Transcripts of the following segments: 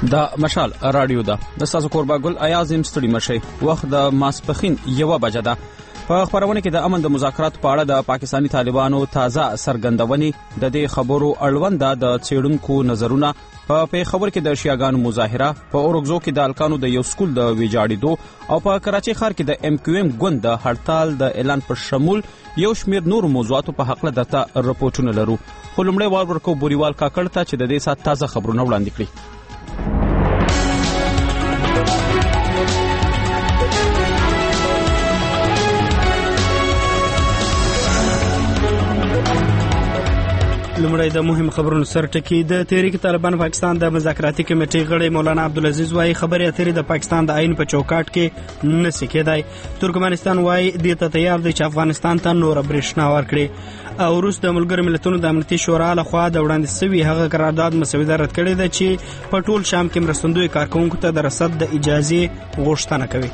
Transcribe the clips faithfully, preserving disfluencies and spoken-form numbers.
دا مشال رادیو ده د تاسو قربا ګل ایازم ستړي مشي وخت د ماسپخین یو بجه ده. په خبرونه کې د امن د مذاکرات په اړه د پاکستانی طالبانو تازه سرګندونې د دې خبرو اړوند د څېړونکو نظرونه په پیښور کې د شیعاګانو مظاهره، په اورګزو کې د الکانو د یو سکول د ویجاړېدو او په کراچۍ ښار کې د ام کیو ایم ګوند د هړتال د اعلان پر شمول یو شمېر نور موضوعاتو په حق له درته رپورټونه لرو. خو لومړی وار ورکو بوریوال کاکړ ته چې د دې سات تازه خبرونه وړاندې کړي. لومړی د مهم خبرونو سرټکی. د تحریک طالبان پاکستان د مذاکراتي کمیټې غړی مولانا عبدالعزیز وايي خبرې اترې د پاکستان د آئین په چوکاټ کې نشي کېدای. ترکمنستان وايي دې ته تیار دی چې افغانستان ته نور برېښنا ورکړي. او روس د ملګرو ملتونو د امنیتي شورا لخوا د وړاندې شوي هغه قرارداد مسوده رد کړې ده چې په ټول شام کې مرستندوی کارکونکو ته د رصد د اجازې غوښتنه کوي.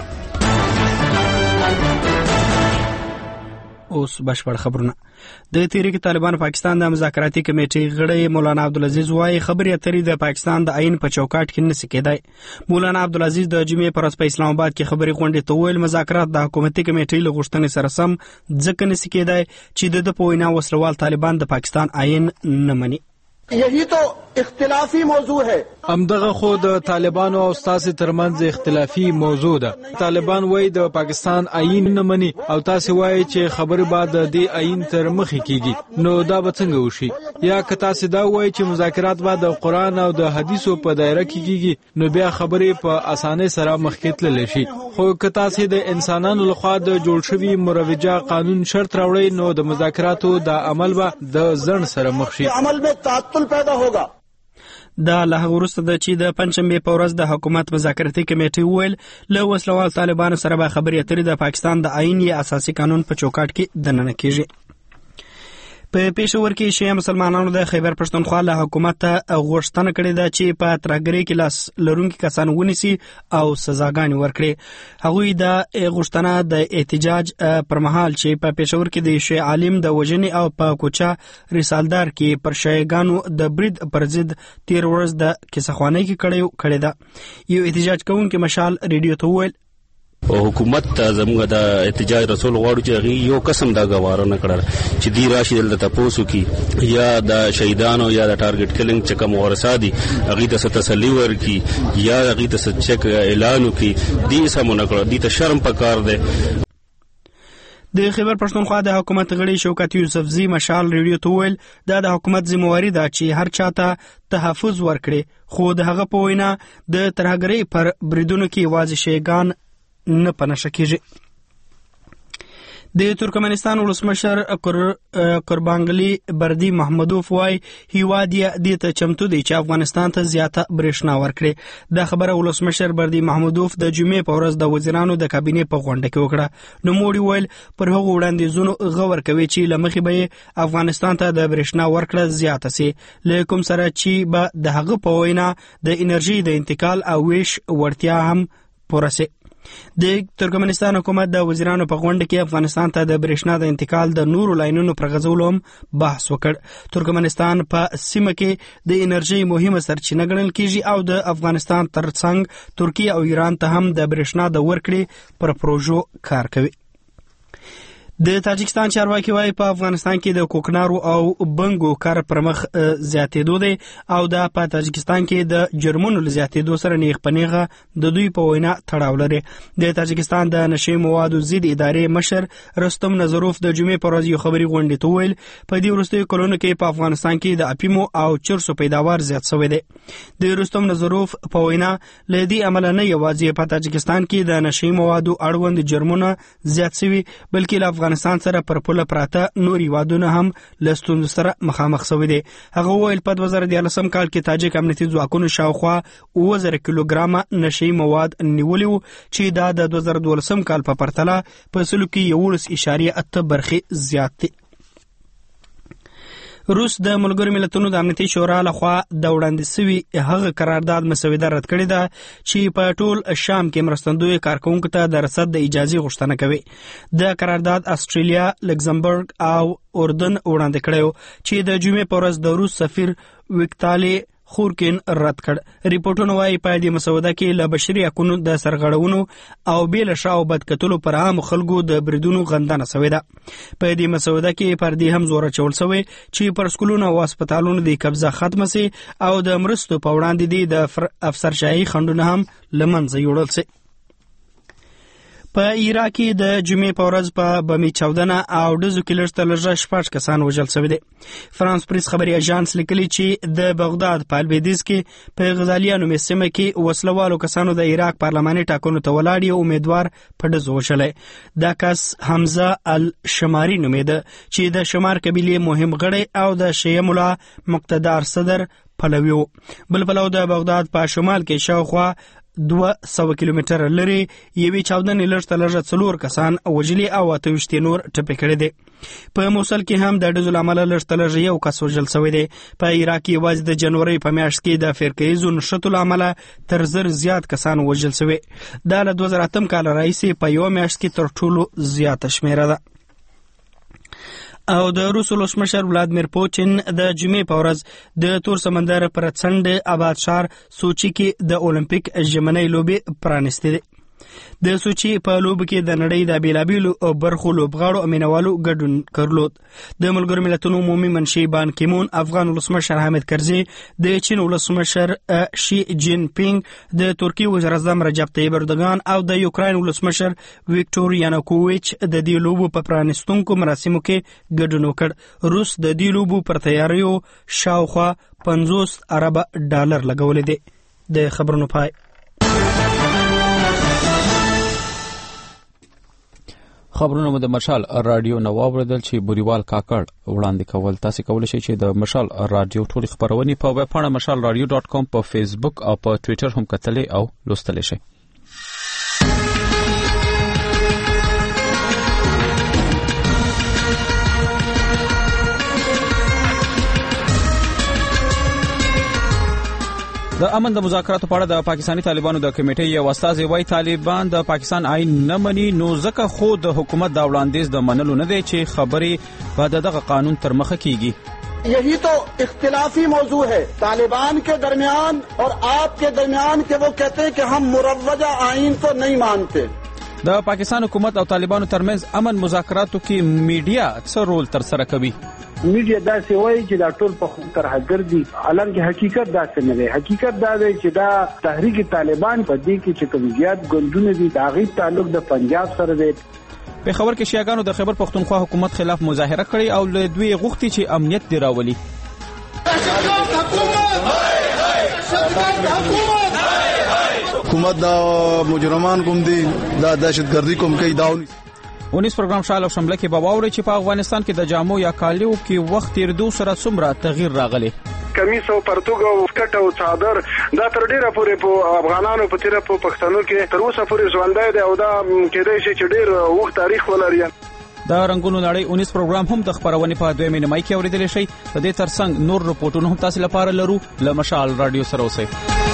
اوس بشپړ خبرونه. د تحریک طالبان پاکستان د مذاکراتي کمیټې غړی مولانا عبدالعزیز وايي خبرې اترې د پاکستان د آئین په چوکاټ کې نشي کېدای. مولانا عبدالعزیز د جمعې پر ورځ په اسلام آباد کې خبرې غونډې ته وویل مذاکرات د حکومتي کمیټې له غوښتنې سره سم ځکه نشي کېدای چې د په وینا وسلوال طالبان د پاکستان آئین نه مني. یہی تو اختلافی موضوع ہے. امدغه خو د طالبانو او تاسو ترمنځ اختلافي موضوع ده. طالبان وایي د پاکستان آئین نه مني او تاسو وایي چې خبر بعد د آئین تر مخې کیږي. نو دا به څنګه وشي؟ یا که تاسو دا وایي چې مذاکرات بعد د قرآن او د حدیثو په دایره کې کیږي نو بیا خبرې په اسانه سره مخکې تللی شي. خو که تاسو د انسانانو لخوا د جوړ شوي مروجه قانون شرط راوړئ نو د مذاکراتو د عمل به د ځنډ سره مخ شي. عمل میں تعطل پیدا ہوگا. دا له وروسته د چې د پنځمبه په ورځ د حکومت مذاکراتي کمیټې ویل له وسلوال طالبانو سره به خبرې اترې د پاکستان د آئین یا اساسي قانون په چوکاټ کې دننه کیږي. په پېښور کې شیعه مسلمانانو د خیبر پښتونخوا له حکومت ته غوښتنه کړې ده چې په ترهګرۍ کې لاس لرونکي کسان ونیسي او سزاګانې ورکړي. هغوی د غوښتنه د احتجاج پر مهال چې په پېښور کې د شیعه عالم د وژنې او په کوچا رسالدار کې پر شیعهګانو د برید پر ضد تیر ورځ د کیسهخوانۍ کې کړې ده. یو احتجاج کوونکی مشال ریډیو ته وویل حکومت ته زموږ د احتجاج رسول غواړو چې هغه یو قسم دا غواره نه کړل چې دی راشي دلته تاسو کې یا د شهیدانو یا د ټارګټ کلینګ چې کوم ورسادي هغه ته تسلی ورکي یا هغه ته چک اعلان وکي دی سمونه کړو دی ته شرم پکار دی. د خیبر پښتونخوا د حکومت غړي شوکت یوسفزي مشال ریډیو ته ویل دا د حکومت ذمہواری ده چې هر چاته تحفظ ورکړي. خو د هغه په وینا د ترهګرۍ پر بریدونو کې یوازې شیعهګان نه پنهشه کیږي. د ترکمنستان ولسمشر قربانغلی بردی محمدوف وايي هیواد یې دې ته چمتو دی چې افغانستان ته زیاته برېښنا ورکړي. دا خبره ولسمشر بردی محمدوف د جمعې په ورځ د وزیرانو د کابینې په غونډه کې وکړه. نوموړي ویل پر هغو وړاندیزونو غور کوي چې له مخې به افغانستان ته د برېښنا ورکړه زیاته سي له کوم سره چې به د هغه په وینا د انرژي د انتقال او ویش وړتیا هم پوره سي. د ترکمنستان حکومت د وزیرانو په غونډه کې افغانستان ته د برېښنا د انتقال د نورو لاینونو پر غځولو هم بحث وکړ. ترکمنستان په سیمه کې د انرژي مهمه سرچینه ګڼل کیږي او د افغانستان ترڅنګ ترکیه او ایران ته هم د برېښنا د ورکړې پر پروژو کار کوي. د تاجکستان چارواکي وايي په افغانستان کې د کوکنارو او بنګو کار پر مخ زیاتېدو دی او دا په تاجکستان کې د جرمونو له زیاتېدو سره نیغ په نیغه د دوی په وینا تړاو لري. د تاجکستان د نشي موادو ضد ادارې مشر رستم نظروف د جمعې پر ورځ یو خبري غونډې ته ویل په دې وروستیو کلونو کې په افغانستان کې د اپیمو او چرسو پیداوار زیات شوی دی. د رستم نظروف په وینا له دې عمله نه یوازې په تاجکستان کې د نشي موادو اړوند جرمونه زیات شوي بلکې له افغانستان سره پر پوله پراته نور هیوادونه هم له ستونزو سره مخامخ شوي دي. هغه ویل په دوه زره دیارلسم کال کې تاجک امنیتي ځواکونو شاوخوا اووه زره کیلوګرامه نشي مواد نیولي وو چې دا د دوه زره دولسم کال په پرتله په سلو کې یوولس اعشاریه اته برخې زیات دي. روس د ملګرو ملتونو د امنیتي شورا لخوا د وړاندې شوي هغه قرارداد مسوده رد کړې ده چې په ټول شام کې مرستندوی کارکونکو ته د رصد د اجازې غوښتنه کوي. د قرارداد استرالیا، لکزمبرګ او اردن وړاندې کړی چې د جمعې په ورځ د روس سفیر ویکتالي خورکین رد کړ. ریپورټونه وايي په دې مسوده کې له بشري حقوقو د سرغړونو او بیل شاو بدکتلو پر عام خلکو د بریدونو غندنه شوې ده. په دې مسوده کې پر دې هم زور اچول شوی چې پر سکولونو او هسپتالونو د قبضه ختمه سي او د مرستو په وړاندې د افسرشاهي خنډونه هم له منځه یوړل سي. په عراق کې د جمعې په ورځ په بمي چاودنه او ډزو کې لږ تر لږه شپږ کسان وژل شوي دي. فرانس پریس خبري اژانس لیکلي چې د بغداد په البیدیز کې په غزالیا نومې سیمه کې وسلوالو کسانو د عراق پارلماني ټاکنو ته ولاړ یو امیدوار په ډزو وشلی. دا کس حمزه الشماري نومېده چې د شمار قبیلې مهم غړی او د شیعه ملا مقتدار صدر پلوي و. بل پلو د بغداد په شمال کې شاوخوا دوه سوه کیلومتر لري یوې چاودنې لږ تر لږه څلور کسان وژلي او اته ویشت نور ټپي کړي دي. په موصل کې هم د ډزو له امله لږ تر لږه یو کس وژل شوی دی. په عراق کې یوازې د جنوري په میاشت کې د فرقه‌ییزو نښتو له امله تر زر زیات کسان وژل شوي. دا له دوه زره اتم کال راهیسې په یوه میاشت کې تر ټولو زیاته شمیره ده. او د روس ولسمشر ولادیمیر پوتین د جمعې په ورځ د تور سمندر پر څنډه آباد ښار سوچي کې د اولمپیک ژمنۍ لوبې پرانستې دي. د سوچي په لوبو کې د نړۍ د بیلابیلو برخو لوبغاړو مینوالو ګډون درلود. د ملګرو ملتونو عمومي منشي بان کیمون، افغان ولسمشر حامد کرزي، د چین ولسمشر شي جین پینګ، د ترکیې وزیر اعظم رجب طیب اردوغان او د یوکراین ولسمشر ویکټور یانوکوویچ د دې لوبو په پرانستونکو مراسمو کې ګډون وکړ. روس د دې لوبو پر تیاریو شاوخوا پنځوس اربه ډالر لګولې دي. د خبرونو پای. خبرونه مو د مشال رادیو نو واوریدل چې بوریوال کاکړ وړاندې کول. تاسو کولی شئ چې د مشال رادیو ټول خبرونه په ویب پاڼه مشال رادیو ډاټ کام په فیسبوک او په ټوئیټر هم کتلی او لوستلی شئ. د امن د مذاکراتو په اړه د پاکستاني طالبانو د کمیټې یو استازی وايي طالبان د پاکستان آئین نه مني، نو ځکه خو د حکومت د وړاندیز د منلو نه دی چې خبرې په دغه قانون تر مخه کیږي. یہی تو اختلافی موضوع ہے طالبان کے درمیان اور آپ کے درمیان کہ وہ کہتے ہیں کہ ہم مروجہ آئین کو نہیں مانتے. د پاکستان حکومت او طالبانو ترمنځ امن مذاکراتو کې میډیا څه رول تر سره کوي؟ میډیا دا څه وایي چې دا ټول په خپل ترهګر دي، حالانکه حقیقت دا څه نه دی. حقیقت دا دی چې دا تحریک طالبان په دې کې چې کوم زیات ګوندونه دي دا غي تعلق د پنجاب سره دی. په خبر کې شیعاګانو د خیبر پختونخوا حکومت خلاف مظاهره کړې او له دوی غوښتي چې امنیت دی راولي. حکومت دا مجرمان کوم دي، دا دهشتګردي کوم کوي داوني. اونیس پروګرام شال او شمله کې باور چې په افغانستان کې د جامو یا کالیو کې وخت تیرېدو سره څومره تغییر راغلی. کمیس او پرتوګ او سکټ او څادر دا تر ډیره پورې په افغانانو په تیره په پښتنو کې تر اوسه پورې ژوندای دی او دا کېدای شي چې ډیر وخت تاریخ ولري. دا رنگونو نړۍ اونیس پروګرام هم د خبرونې په دویمه نیمه کې اوریدل شي. د دې ترڅنګ نور رپورټونه هم تاسو لپاره لرو. له مشال رادیو سره اوسئ.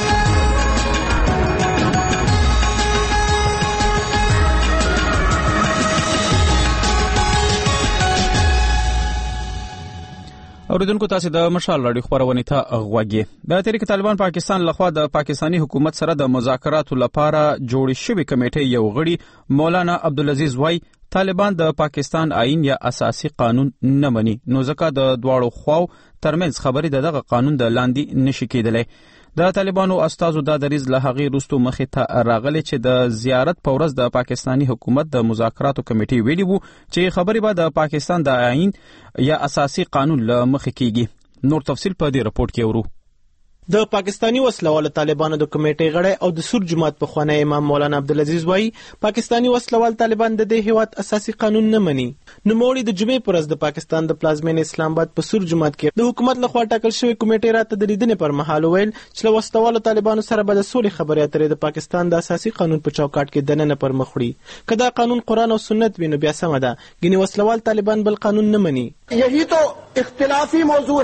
اوریدونکو تاسو د مشال رادیو خبرونه ته غوږی. د تحریک طالبان پاکستان لخوا د پاکستانی حکومت سره د مذاکراتو لپاره جوړ شوی کمیټې یو غړي مولانا عبدالعزیز وای طالبان د پاکستان آئین یا اساسي قانون نه مني، نو ځکه د دواړو خواو ترمنځ خبرې دغه قانون د لاندې نشي کېدلی. د طالبانو استازو دا دریز له هغې وروسته مخې ته راغلی چې د زیارت په ورځ د پاکستاني حکومت د مذاکراتو کمیټې ویلي وو چې خبرې به د پاکستان د آئین یا اساسي قانون له مخې کېږي. نور تفصیل په دې رپورټ کې ورو. د پاکستانی وسلوال طالبانو د کمیټې غړی او د سور جماعت په خوانی امام مولانا عبدالعزیز وای پاکستانی وسلوال طالبان د دې هیواد اساسي قانون نه مني. نو موري د جمعې پر ورځ د پاکستان د پلازمین اسلام آباد په سور جماعت کې د حکومت لخوا ټاکل شوی کمیټې راته د لیدنې پر مهال ویل چې له وسلوال طالبانو سره به د سولې خبرې اترې د پاکستان د اساسي قانون په چوکاټ کې دننه پر مخ وړي. کدا قانون قرآن او سنت وینو بیا سم ده، ګینه وسلوال طالبان بل قانون نه مني. یہی تو اختلافی موضوع ہے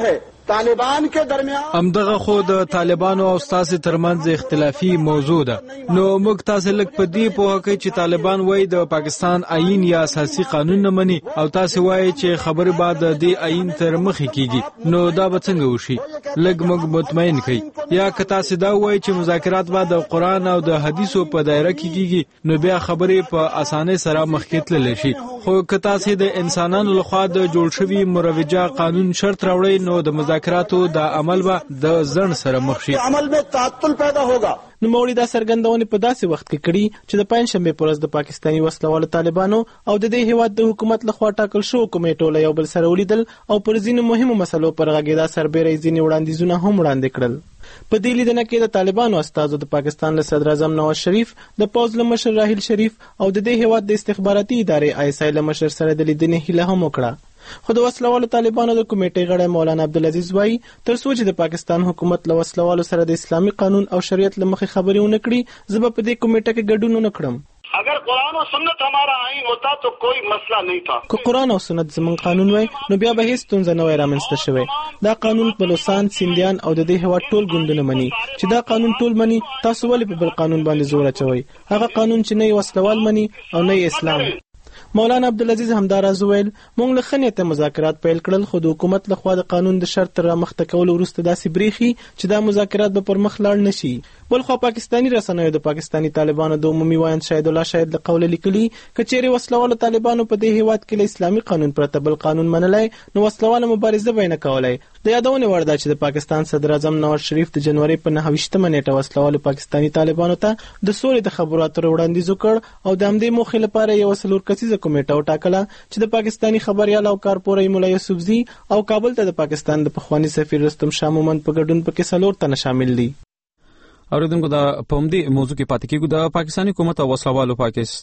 तालिबान के दरमियान همدغه خو د طالبانو او ستاسو ترمنځ اختلافي موضوع ده. نو موږ تاسو لږ په دې پوهه کوي چې طالبان وایي د پاکستان آئین یا اساسي قانون نه مني او تاسو وایي چې خبره بعد د آئین تر مخې کیږي. نو دا به څنګه وشي؟ لږ موږ مطمئن کړئ. یا که تاسو دا وایي چې مذاکرات بعد د قرآن او د حدیثو په دایره کې کیږي نو بیا خبرې په اسانه سره مخکې تللی شي. خو که تاسو د انسانانو لخوا د جوړ شوي مروجه قانون شرط راوړئ نو د مذاکراتو د عمل به د ځنډ سره مخ شي. عمل में تعطل पैदा होगा. نو موري دا سرګندونه په داسې وخت کې کړي چې د پنځشنبه پر ورځ د پاکستاني وسلوالو طالبانو او د دې هیواد د حکومت لخوا ټاکل شو کمیټو له یو بل سره ولیدل او پر ځینو مهمو مسلو پر غږیدا سربېره ځینې وړاندیزونه هم وړاندې کړل. په دې لیدنه کې د طالبانو استازو د پاکستان له صدر اعظم نواز شریف، د پوز له مشر راحیل شریف او د دې هیواد د استخباراتي ادارې آی اس آی له مشر سره د لیدنې هیله هم وکړه. خو د وسلوالو طالبانو د کمیټې غړی مولانا عبدالعزیز وایي تر څو چې د پاکستان حکومت له وسلوالو سره د اسلامي قانون او شریعت له مخې خبرې ونه کړي زه به په دې کمیټه کې ګډون ونه کړم. اگر قرآن و سنت ہمارا آئین ہوتا تو کوئی مسئلہ نہیں تھا. که قرآن او سنت زمون قانون وای نو بیا به هیڅ ستونزه نه وای رامنځته شوی. دا قانون بلوچستان، سیندیان او د دې هیواد ټول ګوندونه مني. چې دا قانون ټول مني تاسو ولې په بل قانون باندې زور اچوي؟ هغه قانون چې نه وسلوال مني او نه اسلام. مولانا عبدالعزیز همداراز ویل موږ له خنیته مذاکرات پیل کړل خو د حکومت لخوا د قانون د شرط را مخته کول وروسته داسې بریخي چې دا مذاکرات به پر مخ لاړ نشي. بلخو پاکستانی رسنیو د پاکستانی طالبانو د عمومي وایند شاهد الله شاهد له قوله لیکلي کچېرې وسلوالو طالبانو په دې هیواد کې له اسلامي قانون پرته بل قانون منلای نو وسلواله مبارزه به نه کولای. د یادونه وړ ده چې د پاکستان صدر اعظم نواز شریف د جنوري په نهه ویشتمه نیټه وسلوالو پاکستانی طالبانو ته د سولې د خبرو اترو وړاندیز وکړ او د همدې موخې لپاره یو څلور کسیزه کمیټه وټاکله چې د پاکستانی خبريال او کارپوري مولا یوسفزي او کابل ته د پاکستان د پخوانی سفیر رستم شاه مومند په ګډون پکې څلور تنه شامل دي. اوریدونکو دا په همدې موضوع کې پاتې کېږو. د پاکستاني حکومت او وسلوالو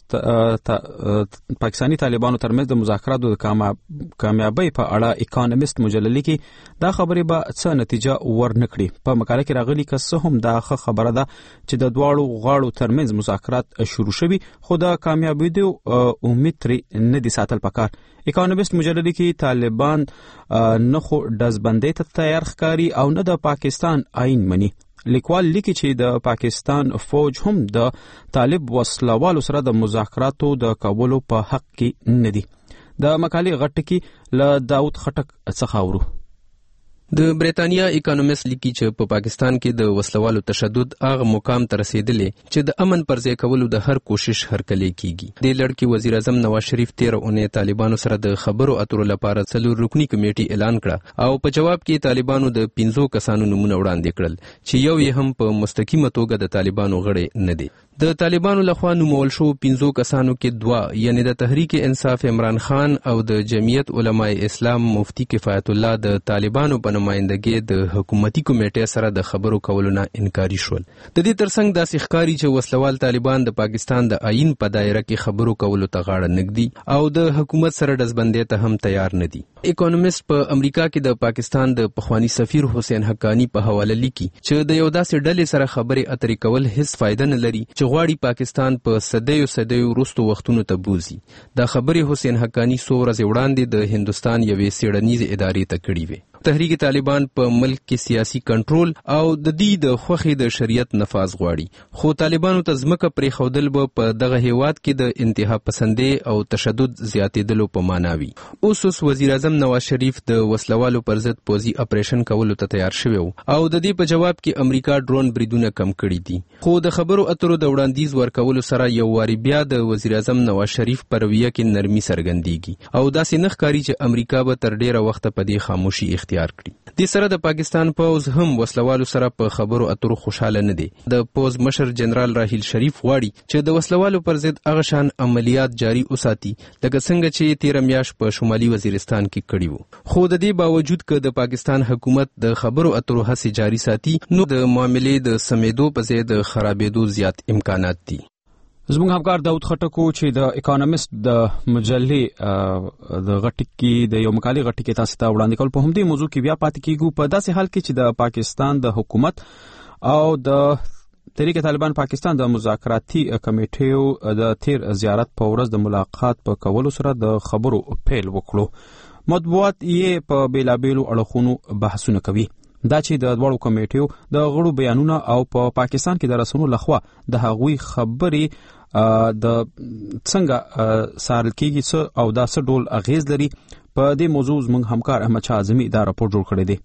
پاکستاني طالبانو ترمنځ د مذاکراتو د کامیابۍ په اړه اکانومیست مجله کې دا خبرې به څه نتیجه ورنکړي. په مقاله کې راغلي که څه هم دا ښه خبره ده چې د دواړو غاړو ترمنځ مذاکرات شروع شوي خو د کامیابېدو امید ترې نه دي ساتل پکار. اکانومیست مجله کې طالبان نه خو ډزبندۍ ته تیار ښکاري او نه د پاکستان آئین مني. لیکوال لیکي چې د پاکستان فوج هم د طالب وسلوالو سره د مذاکراتو د کولو په حق کې نه دي. د مقالې غټ کې له داود خټک څخه اورو. د بریتانیا اکانومیست لیکي چې په پاکستان کې د وسلوالو تشدد هغه مقام ته رسیدلې چې د امن پر ځای کولو د هر کوشش هرکلی کیږي. د لړکی وزیر اعظم نواز شریف تیر اونۍ طالبانو سره د خبرو اترو لپاره څلور رکنی کمیټه اعلان کړه او په جواب کې طالبانو د پنځو کسانو نومونه وړاندې کړل چې یو یې هم په مستقیمه توګه د طالبانو غړي نه دي. د طالبانو لخوا نومول شو پنځو کسانو کې دوا یعنی د تحریک انصاف عمران خان او د جمعیت علماء اسلام مفتی کفایت الله د طالبانو په نمائندګۍ د حکومتي کمیټې سره د خبرو کولو نه انکاري شول. د دې ترڅنګ داسې ښکاري چې وسلوال طالبان د پاکستان د آئین په دایره کې خبرو کولو ته غاړه نږدي او د حکومت سره ډزبندۍ ته هم تیار نه دي. اکانومیست په امریکا کې د پاکستان د پخوانی سفیر حسین حقانی په حواله لیکي چې د یو داسې ډلې سره خبرې اترې کول هیڅ فائدہ نه لري چې غواړي پاکستان په صدیو صدیو وروستو وختونو ته بوزي. دا خبرې حسین حقانی څو ورځې وړاندې د هندستان یوې څېړنیزې ادارې ته کړې وې. تحریک طالبان په ملک کې سیاسي کنټرول او د دې د خوخي د شریعت نفاذ غواړي خو طالبانو ته ځمکه پرې خودل به په دغه هیواد کې د انتها پسندۍ او تشدد زیاتېدلو په معنا وي. اوس اوس وزیر اعظم نواز شریف د وسلوالو پر ضد پوځي اپریشن کولو ته تیار شوی او د دې په جواب کې امریکا ډرون بریدونه کم کړي دي. خو د خبرو اترو د وړاندیز ورکولو سره یو واری بیا د وزیر اعظم نواز شریف پر رویه کې نرمي څرګندېږي او داسې نه ښکاري چې امریکا به تر ډیره وخته په دې خاموشي اختیار کړي. د سره د پاکستان پوز هم وسلوالو سره په خبرو اترو خوشاله نه دي. د پوز مشر جنرال راحیل شریف غواړي چې د وسلوالو پر ضد هغه شان عملیات جاری وساتي لکه څنګه چې تیر میاشت په شمالي وزیرستان کې کړي وو. خو د دې باوجود که د پاکستان حکومت د خبرو اترو هڅې جاری ساتي نو د معاملې د سمیدو په ځای د خرابېدو زیات امکانات دي. زموږ همکار داود خټکو چې د اکانومیست د مجلې د غټ کې د یو مقالې غټ کې تاسو ته وړاندې کول په همدې موضوع کې بیا پاتې کیږو. په داسې حال کې چې د پاکستان د حکومت او د تحریک طالبان پاکستان د مذاکراتي کمیټې د تیر زیارت په ورځ د ملاقات په کولو سره د خبرو پیل وکړو. مطبوعات یې په بیلابیلو اړخونو بحثونه کوي. دا چې د دواړو کمیټیو د غړو بیانونه او په پا پاکستان کې د رسنیو لخوا د هغوی خبرې د څنګه سارل کېږي څه او دا څه ډول اغیز لري، په دې موضوع زموږ همکار احمد شاه اعظمي دا راپور جوړ کړی دی.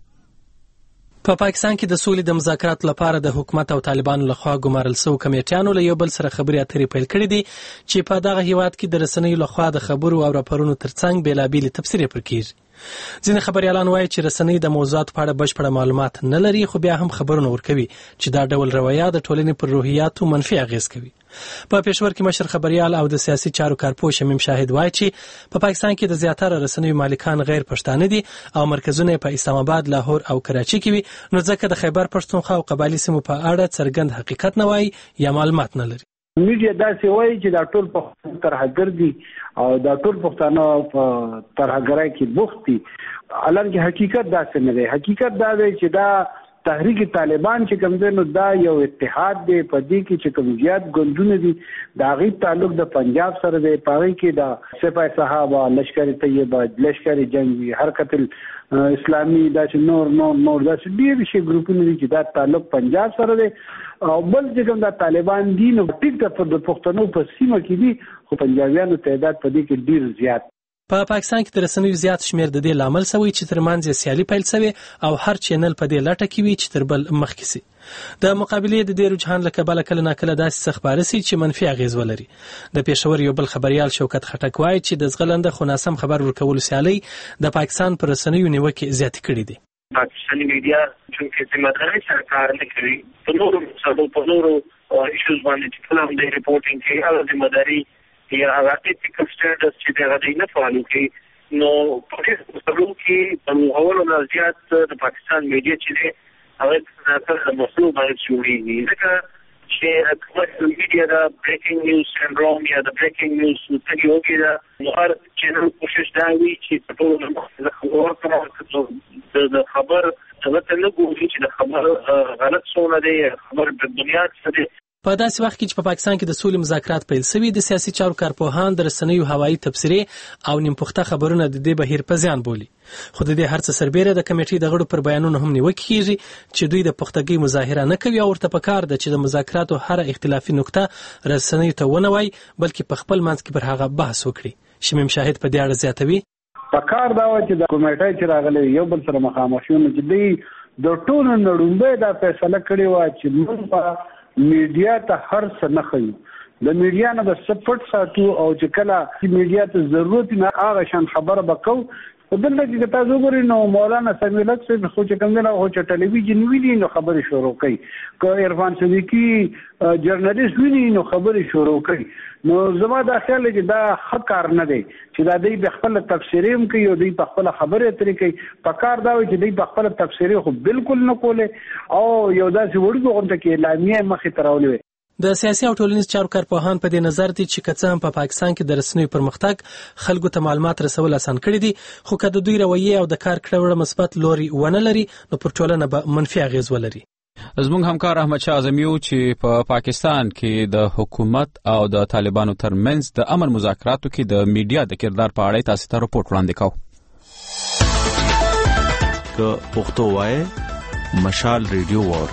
په پا پاکستان کې د سولې د مذاکرات لپاره د حکومت او طالبانو لخوا ګمارل شوو کمیټیانو له یو بل سره خبرې اترې پیل کړې دي چې په دغه هیواد کې د رسنیو لخوا د خبرو او راپورونو ترڅنګ بیلابیلې تبصرې پر کیږي. ځینې خبریالان وایي چې رسنۍ د موضوعاتو په اړه بشپړه معلومات نه لري، خو بیا هم خبرونه ورکوي چې دا ډول رویه د ټولنې پر روحیاتو منفي اغیز کوي. په پېښور کې مشر خبریال او د سیاسي چارو کارپوه شمیم شاهد وایي چې په پاکستان کې د زیاتره رسنیو مالکان غیر پښتانه دي او مرکزونه په اسلام آباد، لاهور او کراچي کې وي، نو ځکه د خیبر پښتونخوا او قبایلي سیمو په اړه څرګند حقیقت نه وایي یا معلومات نه لري. میډیا داسې وایي چې دا ټول پښتون ترهګر دي او دا ټول پښتانه په ترهګرۍ کې بوخت دي. حالانکه حقیقت داسې نه دی. حقیقت دا دی چې دا تحریک طالبان چې کوم دی نو دا یو اتحاد دی، په دې کې چې کوم زیات ګوندونه دي د هغې تعلق د پنجاب سره دی، په هغې کې د سپاه صحابه، لشکر طیبه، لشکر جنگي، حرکت اسلامي، داسې نور نور نور داسې ډېر شي ګروپونه دي چې دا تعلق پنجاب سره دی. او بل چې کوم دا طالبان دي نو ټیک د پښتنو په سیمه کې دي، خو پنجابیانو تعداد په دې کې ډېر زیات. په پا پاکستان کې د رسنیو زیات شمیر د دې لامل شوی چې ترمنځ یې سیالي پیل شوی او هر چینل په دې لټه کې وي چې تر بل مخکې سي. د مقابلې د دې رجحان له کبله کله ناکله داسې څه خپاره سي چې منفي اغیز ولري. د پېښور یو بل خبریال شوکت خټک وایي چې د ځغلنده خو ناسم خبر ورکولو سیالۍ د پاکستان پر رسنیو نیوکې زیاتې کړې دي. پاکستاني میډیا چې ذمہداري سره کار نه کوي، په نورو مسایلو په نورو ایشوز باندې چې کله هم د ریپورټینګ کوي، هغه ذمہداري یا هغه ټیکنیکل سټانډرډز چې هغه دی نه فالو کوي، نو په دې مسایلو کې په مغولو نه زیات د پاکستان میډیا چې دی هغه د مسلو باندې جوړېږي. ځکه چې کومه میډیا دا بریکینګ نیوز سنډروم یا د بریکینګ نیوز څنګه وګړي دا نو هر چینل کوشش دا وي چې په ټولو مخکې خبر ورکړي د خبر څه نه ګوري چې د خبر غلط څونه دی، خبر د دنیا څه دی. په داسې وخت کې چې په پا پاکستان کې د سولې مذاکرات پیل شوي، د سیاسي چارو کارپوهان د رسنیو هوایي تبصرې او نیم پخته خبرونه د دې بهیر په زیان بولي. خو د دې هر څه سربیره د کمیټې د غړو پر بیانونو هم نیوکې کیږي چې دوی د پختګۍ مظاهره نه کوي او ورته پکار ده چې د مذاکراتو هر اختلافي نقطه رسنیو ته ونه وایي، بلکې په خپل منځ کې پر هغه بحث وکړي. شمیم شاهد په دې اړه زیاتوي. پکار دا و چې د کمیټې چې راغلي یو بل سره مخامخ شو، چې دوی د ټولو نه لومړی دا فیصله کړې وه چې موږ په میډیا ته هر څه نه ښیو، د میډیا نه به څه پټ ساتو او چې کله میډیا ته ضرورت نه هغه شان خبره به کوو. په دلته کې تاسو وګورئ نو مولانا سمیع الحق صاحب خو چې کوم دی نو خو چې ټلویزیون ویني نو خبرې شروع کوي، که عرفان صدیقي جرنالیست ویني نو خبرې شروع کوي. نو زما دا خیال دی چې دا ښه کار نه دی چې دا دوی په خپله تبصرې هم کوي او دوی په خپله خبرې اترې کوي. په کار دا وي چې دوی په خپله تبصرې خو بالکل نه کولې او یو داسې وړوکې غونډه کې اعلامیه مخې ته راولې وې. د سیاسي او ټولنیز چارو کارپوهان په دې نظر دي چې که څه هم په پاکستان کې د رسنیو پرمختګ خلکو ته معلومات رسول اسان کړي دي، خو که د دوی رویې او د کار کړه مثبت لوري ونه لري نو پر ټولنه به منفي اغیز ولري. زموږ همکار احمد شاه اعظمي چې په پا پاکستان کې د حکومت او د طالبانو ترمنځ د امن مذاکراتو کې د میډیا د کردار په اړه تاسو ته راپور وړاندې کوو. که پښتو وایي مشال ریډیو وار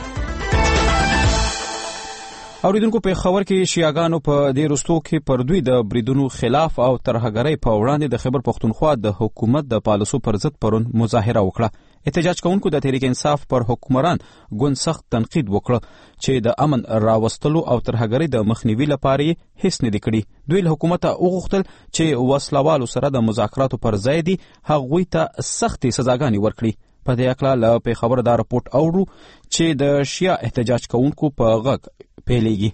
اوریدونکو په خبر کې شیعاګانو په دې رستو کې پر دوی د بریدونو خلاف او ترهګرۍ په وړاندې د خیبر پښتونخوا د حکومت د پالیسو پر ضد پرون مظاهره وکړه. احتجاج کوونکو د تحریک انصاف پر حکمران ګوند سخت تنقید وکړ چې د امن راوستلو او ترهګرۍ د مخنیوي لپاره هیڅ نه دی کړی. دوی له حکومت وغوښتل چې وسلوالو سره د مذاکراتو پر ځای دي هغوی ته سختې سزاګانې ورکړي. په دې اړه له په خبر دا راپورټ اورو چې د شیعه احتجاج کوونکو په غږ پیلېږي.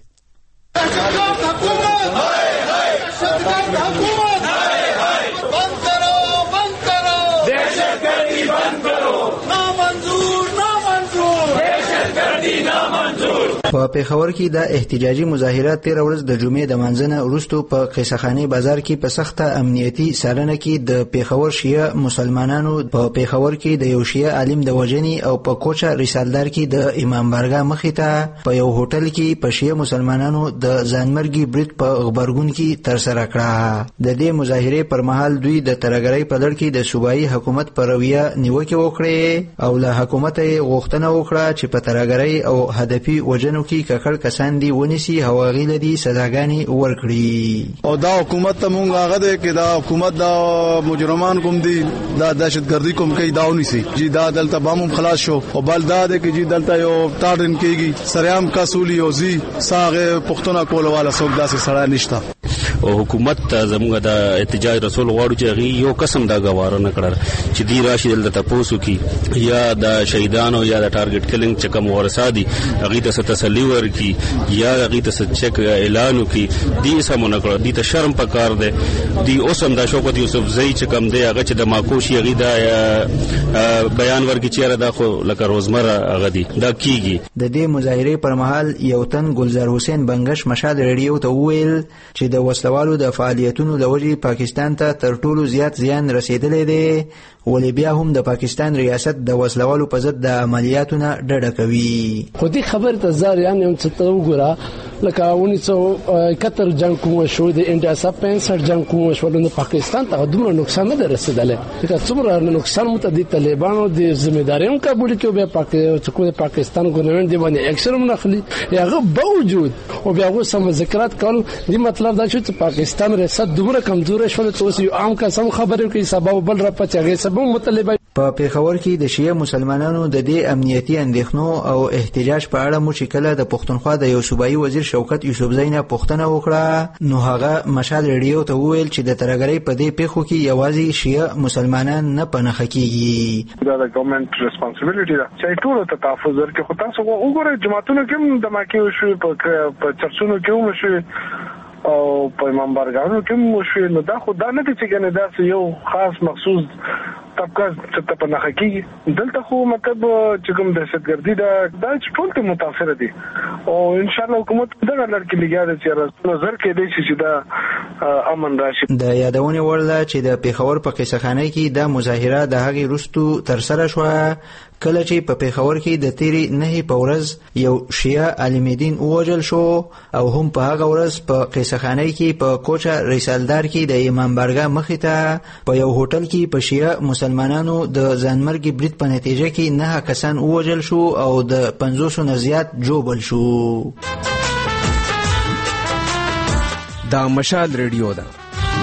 په پیښور کې د احتجاجي مظاهرات تیر ورځ د جمعې د منځنه وروسته په قیصخاني بازار کې په سخته امنیتي څارنه کې د پیښور شیعه مسلمانانو په پیښور کې د یو شیعه عالم د وژنې او په کوچه ریسالدار کې د امام بارګاه مخې ته په یو هوټل کې په شیعه مسلمانانو د ځانمرګي برید په غبرګون کې ترسره کړه. د دې مظاهرې پر مهال دوی د ترهګرۍ په لړ کې د صوبایي حکومت پر رویه نیوکې وکړې او له حکومت یې غوښتنه وکړه چې په ترهګرۍ او هدفي وژنو کې ککړ کسان دي ونیسي او هغې له دې سزاګانې ورکړي. او دا حکومت ته مونږ هغه دی چې دا حکومت دا مجرمان کوم دي دا دهشتګردي کوم کوي دا ونیسي چې دا دلته بام خلاص شو او بل دا دی چې دلته یو ټاډن کېږي سریام کاسولي او زی ساغه پښتون کول والا څوک داسې سړی نشته. او حکومت ته زموږ د احتجاج رسول غواړو چې هغه یو قسم دا غواره نه کړل چې دی راشي دلته تاسو کې یا د شهیدانو یا د ټارګټ کلینګ چې کوم ورسادي هغه ته تسلی ورکي یا هغه ته چک اعلان وکي دی سم نه کړو دی ته شرم پکار دی دی اوسم دا شوکت یوسف زئی چې کوم دی هغه چې د ماکوشي هغه دا بیان ورکي چې دا خو لکه روزمره هغه دی دا کیږي. د دې مظاهرې پر مهال یو تن ګلزار حسین بنگش مشال ریډیو ته وویل چې د وسلوالو د فعالیتونو لوجې پاکستان ته تر ټولو زیات زیان رسیدلی دی ولې بیا هم د پاکستان ریاست د وسلوالو په ضد د عملیاتو نه ډډه کوي. خو دې خبر ته زار یعنی هم څه ته وګوره لکه اونیس سو اکهتر جنگ کوم شو د انډیا سب پنځه جنگ کوم شو د پاکستان ته دومره نقصان نه رسیدلی لکه څومره نقصان مو ته د طالبانو د ذمہداریو قبول کړي بیا پاکستان پاکستان ګورنمنت دی باندې اکشن منخلي هغه باوجود او بیا هغه سم ذکرات کول دی مطلب دا چې پاکستان ریاست دومره کمزور شول چې یو عام قسم خبرو کې سبب بل را پچاغه سبب مطلب. په پیښور کې د شیعه مسلمانانو د دې امنیتي اندېښنو او احتجاج په اړه مو چې کله د پښتونخوا د یو صوبایي وزیر شوکت یوسفزۍ نه پوښتنه وکړه نو هغه مشال ریډیو ته وویل چې د ترهګرۍ په دې پیښو کې یوازې شیعه مسلمانان نه په نښه کېږي. دا د ګورنمنت ریسپانسیبিলিټي ده چې ټول ته تحفظ ورکړي. خو تاسو وګورئ جماعتونو کې هم د ماکي وشو په چرچونو کې هم وشو او په امام بارګانو کې هم وشو. نو دا خو دا نه دي چې ګنې دا یو خاص مخصوص طبقه چې په نخښه کېږي. دلته خو مطلب چې کوم دهشتګردي ده دا ټول ته متاثر دي او ان شاء الله حکومت دغه لړ کې لګیا دی چې نظر کې دی چې دا امن راشي. د یادونې وړ ده چې د پیښور په قیصخانه کې د مظاهره د هغې وروستو ترسره شوه کله چې په پیښور کې د تیرې نهې په ورځ یو شیعه عالم دین ووژل شو او هم په هغه ورځ په قیصخانه کې په کوچه ریسالدار کې د امام بارګاه مخې ته په یو هوټل کې په شیعه مسلمانانو د ځانمرګي برید په نتیجه کې نه کسان ووژل شو او د پنځوسو نه زیات جوبل شو. دا مشال ریډیو ده.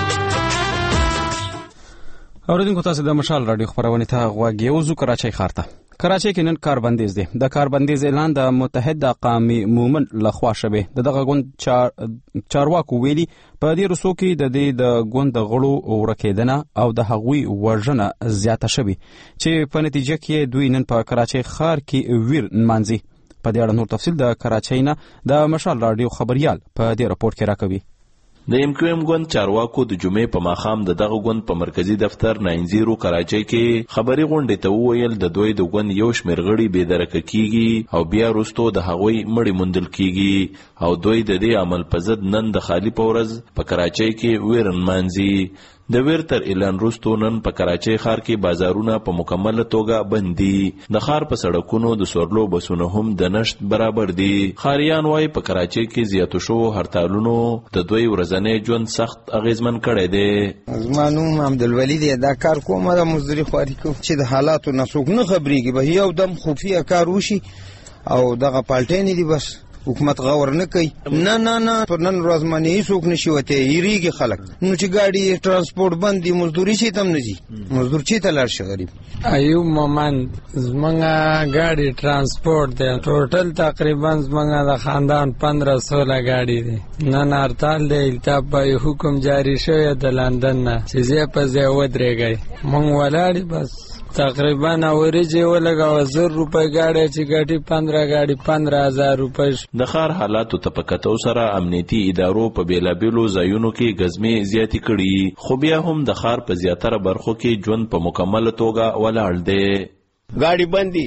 اوریدونکو تاسو د مشال رادیو خبرونه ته غوږ یوزو کراچۍ ښار ته. کراچۍ کې نن کاربندیز دی. د کاربندیز اعلان د متحد قومي مومن لخوا شوه. دغه غوند چار چارواکو ویلي په دې رسو کې د دې د غوند غړو ورکیدنه او د هغوی ورژنه زیاته شوه چې په نتیجه کې دوی نن په کراچۍ ښار کې ویر نمانځي. په دې اړه نور تفصیل د کراچۍ نه د مشال رادیو خبريال په دې راپورټ کې راکوي. د ایم کیو ایم ګوند چارواکو د جمعې په ماښام د دغه ګوند په مرکزی دفتر ناینزیرو کراچۍ کې خبري غونډې ته وویل د دوی د ګوند یو شمېر غړي بې درکه کیږي او بیا وروسته د هغوی مړي موندل کیږي او دوی د دې عمل په ضد نن د خالی په ورځ په کراچۍ کې ویر نمانځي. د ویر تر اعلان وروسته نن په کراچۍ ښار کې بازارونه په مکمله توګه بند دي. د ښار په سړکونو د سورلو بسونه هم د نشت برابر دي. ښاریان وایي په کراچۍ کې زیاتو شوو هړتالونو د دوی ورځنی ژوند سخت اغیزمن کړی دی. زما نوم عبدالولي دی. دا کار کومه د مزدوري خواري کوم چې د حالاتو نه څوک نه خبرېږي به یو دم خفیه کار وشي او دغه پالټۍ نه دي بس حکومت غور نه کوي. نه نه نه پر نن ورځ باندې هیڅوک نشي وتی یریږي خلک. نو چې ګاډي ترانسپورت بند دي مزدوري شي تم نه ځي. مزدور چې ته لاړ شي غریب. ایوب مومن زمونږه ګاډي ترانسپورت دی ټوټل تقریبا زمونږه د خاندان پندرہ سوله ګاډي دي. نن هړتال دی التاب په حکم جاری شوی د لندن نه چې ځای په ځای ودرېږئ. مونږ ولاړې بس تقریبا اوریجه ولګاوه زر روپۍ ګاډي چې ګاډي پندرہ ګاډي پندرہ هزار روپۍ. د ښار حالاتو ته په کتو سره امنیتي ادارو په بیلابیلو ځایونو کې ګزمې زیاتې کړي خو بیا هم د ښار په زیاتره برخو کې ژوند په مکمله توګه ولاړ دی. ګاډي بندي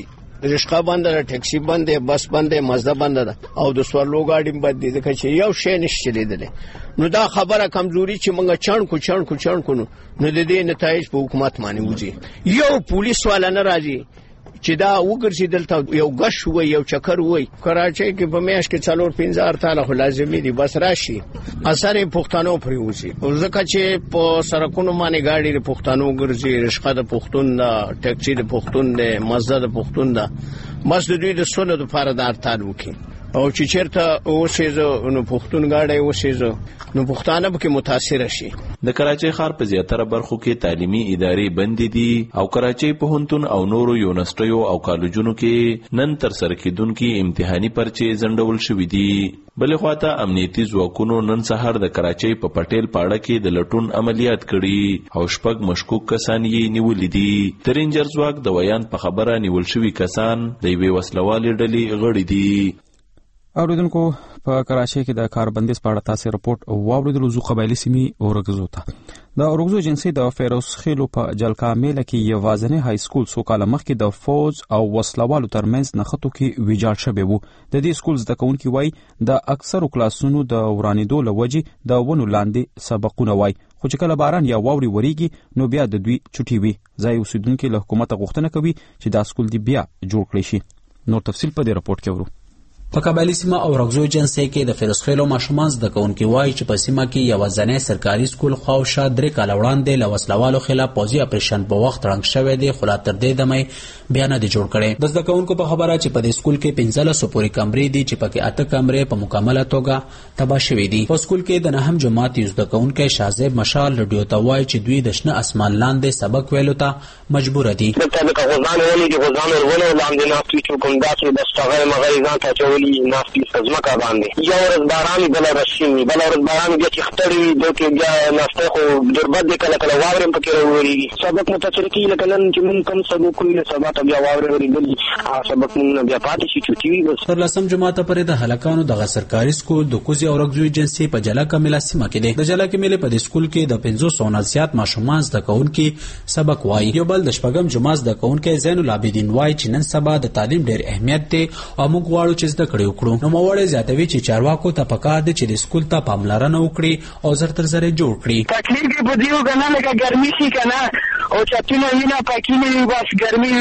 رشقه بند ده، ټیکسي بند ده، بس بند ده، مزده بند ده او د سوارلو ګاډي بند دي ځکه چې یو شی نشي لیدل. نو دا خبره کمزوري چې موږ چڼ کو چڼ کو چڼ کو نو د دې نتایج په حکومت باندې وځي. یو پولیس والا نه راځي چې دا وګرځي دلته یو غش وي یو چکر وي. کراچۍ کې په میاشت کې څلور پنځه ارتاله خو لازمي دي بس راشي اثر پښتنو پرې وځي. ځکه چې په سرکونو باندې ګاډي د پښتنو ګرځي، رشقه د پښتون ده، ټیکسي د پښتون ده، مزده د پښتون ده، بس د دوی د سولې لپاره د ارتال وکي. او چې چیرته اوسېزو نو پښتون ګاډي اوسېزو نو پښتانه به کې متاثر شي. د کراچۍ ښار په زیاتره برخو کې تعلیمي ادارې بندې دي او کراچۍ پوهنتون او نورو یونیورسيټیو او کالجونو کې نن تر سره کېدونکي امتحاني پرچې ځنډول شوې دي. بلې خواته امنیتي ځواکونو نن سهار د کراچۍ په پټیل پاړه کې د لټون عملیات کړي او شپږ مشکوک کسان یې نیولې دي. د رینجر ځواک د ویان په خبره نیول شوي کسان د یوې وسلوالې ډلې غړي دي. اوریدونکو په کراچۍ کې د کاربندیز په اړه تاسو رپورت واوریدلو. زو قبایلی سیمې اورګزو ته د اورګزو جنسي د فیروز خیلو په جلکا میله کې یوازنی های سکول څو کاله مخکې د فوج او وسلوالو ترمنځ نښتو کې ویجاړ شوی وو. د دې سکول زده کوونکي وایي د اکثرو کلاسونو د ورانېدو له وجې د ونو لاندې سبقونه وایي، خو چې کله باران یا واوري وریږي نو بیا د دوی چټي وي. ځای اوسیدونکي له حکومت غوښتنه کوي چې دا سکول دی بیا جوړ کړي شي. نور تفصیل په دې رپورت کې ورو. په قبایلی سیمه او رغزو جنسي کې د فیروز خیلو ماشومان زده کوونکي وایي چې په سیمه کې یوازنی سرکاري سکول خواوشا درې کاله وړاندې له وسلوالو خلاف پوځي اپریشن په وخت رنګ شوی دی، خو لا تر دې دمه بیا نه دی جوړ کړی. د زده کوونکو په خبره چې په دې سکول کې پنځلس پورې کمرې دي چې پکې اته کمرې په مکمله توګه تباه شوي دي. په سکول کې د نهم جماعت یو زده کوونکی شاهزیب مشال رډیو ته وایي چې دوی د شنه اسمان لاندې سبق ویلو ته مجبور دي. دلته د غوزان ولې د غوزان ورونه لاندې ناستي چې کوم داسې بس هغه مغري ځان ته چولي ناستي زمکه باندې یو ورځ باران بل راشي بل ورځ باران بیا چې خطرې دوی بیا ناشته خو دربد کله کله واورم پکې وروړي. سبق متاثر کی لکه نن چې مون کم سبق کوی سبا ته بیا واورې ورېدل هغه سبق مون بیا پاتې شي چوټي وي. تر لسم جماعت پرې د هلکانو د سرکاري سکول د کوزي او رغزوی جنسي په جلا کمله سیمه کې دی. د جلا کمله په دې سکول کې د پنځه سوه نه زیات ماشومان زده کوونکي سبق وایي. یو بل د شپږم جماعت زده کوونکی زین العابدین وایي چې نن سبا د تعلیم ډېر اهمیت دی او موږ غواړو چې زده کړې وکړو. نو موړې زیاتوي چې چارواکو ته پکار دي چې د سکول ته پاملرنه وکړي او زر تر زر جوړ کړي. تکلیف په دیو کنه لکه ګرمي شي کنه او چاتونه وینا پکینه بس ګرمي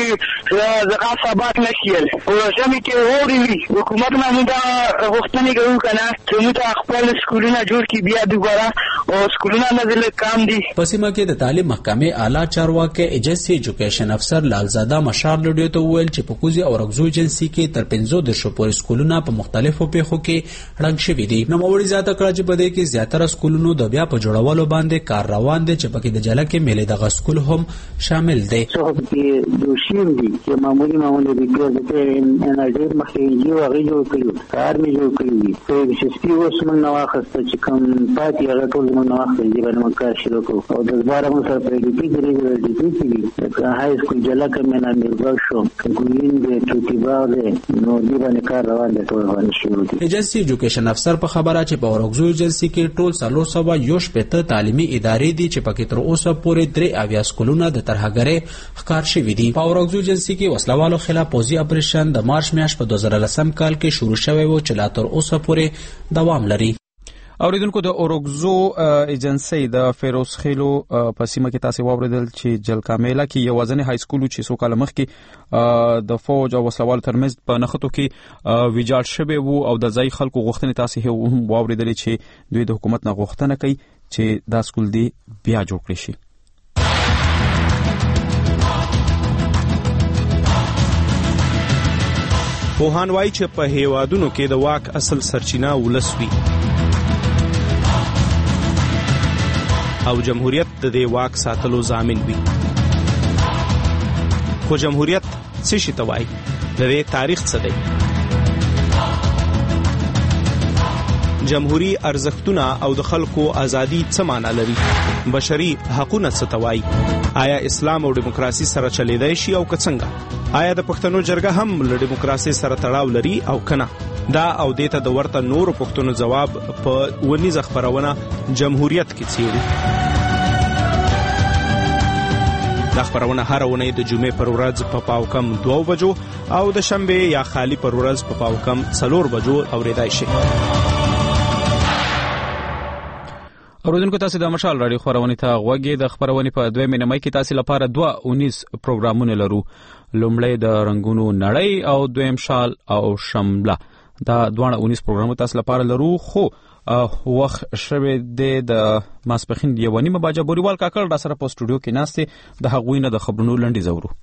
زغا سبات نشیل او ژمي کې ووري حکومت باندې دا وختونه کوي کنه چې موږ خپل سکولونه جوړ کړي بیا دوباره او سکولونه نزل کام دي. په سیمه کې د تعلیم محکمې اعلی چارواکي ایجنسي ایجوکیشن افسر لالزاده مشار لډیو ته ویل چې په کوزي او رغزو جنسي کې تر پنځه د شپور سکولونه په مختلفو پیښو کې رنګ شوي دي. نو موري زیاته کړه چې په دې کې زیاتره سکولونو د بیا په جوړولو باندې کار روان دي چې پکې د جلا کې ملي د سکول هم شامل دي. څو کې دوشین دي چې معمولی معمولی د ګرځې انرژي مخې یو هغه جوړ کړو کار می جوړ کړی په سیستي اوس موږ نو واخست چې کوم پاتې هغه ټول موږ نو واخست چې باندې کار شروع کړو او د زبر موږ سره په دې کې د دې کې د های سکول جلا کې مې نه مرګ شو کوین د چوټي باندې نو دې باندې کار روان دي ټول باندې شروع دي. ایجنسي ایجوکیشن افسر په خبره چې په ورغزو ایجنسي کې ټول څلور سوه یو شپېته تعلیمي ادارې دي چې پکې تر اوسه پورې درې اویا سکولونه د ترهګرۍ ښکار شوي دي. په ورغزو ایجنسي کې وسلوالو خلاف پوځي اپریشن د مارچ میاشت په دوه زره لسم کال کې شروع شوی و چې لا تر اوسه پورې دوام لري. اوریدونکو د اورګزو ایجنسي د فیروز خیلو په سیمه کې تاسو واوریدل چې جلکا میله کې یوازنی های سکول چې څو کاله مخکې د فوج او وسلوالو ترمنځ په نښتو کې ویجاړ شوی وو او د ځای خلکو غوښتنې تاسو هم واوریدل چې دوی د حکومت نه غوښتنه کوي چې دا سکول دی بیا جوړ کړي شي. پوهان وایي چې په هیوادونو کې د واک اصل سرچینه ولس وي او جمهوریت د دې واک ساتلو ضامن وي. خو جمهوریت څه شي ته وایي؟ د دې تاریخ څه دی؟ جمهوری ارزښتونه او د خلکو ازادي څه معنا لري؟ بشري حقوقونه څه ته وایي؟ آیا اسلام او دیموکراسي سره چلیدای شي او که څنګه؟ آیا د پښتنو جرګه هم له دیموکراسي سره تړاو لري او کنه؟ دا او دیته د ورته نورو پښتنو جواب په ونیزه خبرونه جمهوریت کې څیړي. دا خبرونه هر اونۍ د جمعې پر ورځ په پاو کم دوه بجو او د شنبې یا خالی پر ورځ په پاو کم څلور بجو اوریدای شي. اوریدونکو تاسو د مشال رادیو خبرونه ته غوږی د خبرونه په دوه مینه مې کې تاسو لپاره دوه اونیس پروګرامونه لرو. لومړی د رنگونو نړۍ او دویم شال او شمله. دا دوه اونیس پروګرام تاسو لپاره لرو خو وخت شوه د ماسپخین یو نیمه بجه بوریوال کاکړ د سره په سټوډیو کې ناشته د هغوی نه د خبرونو لنډي زورو.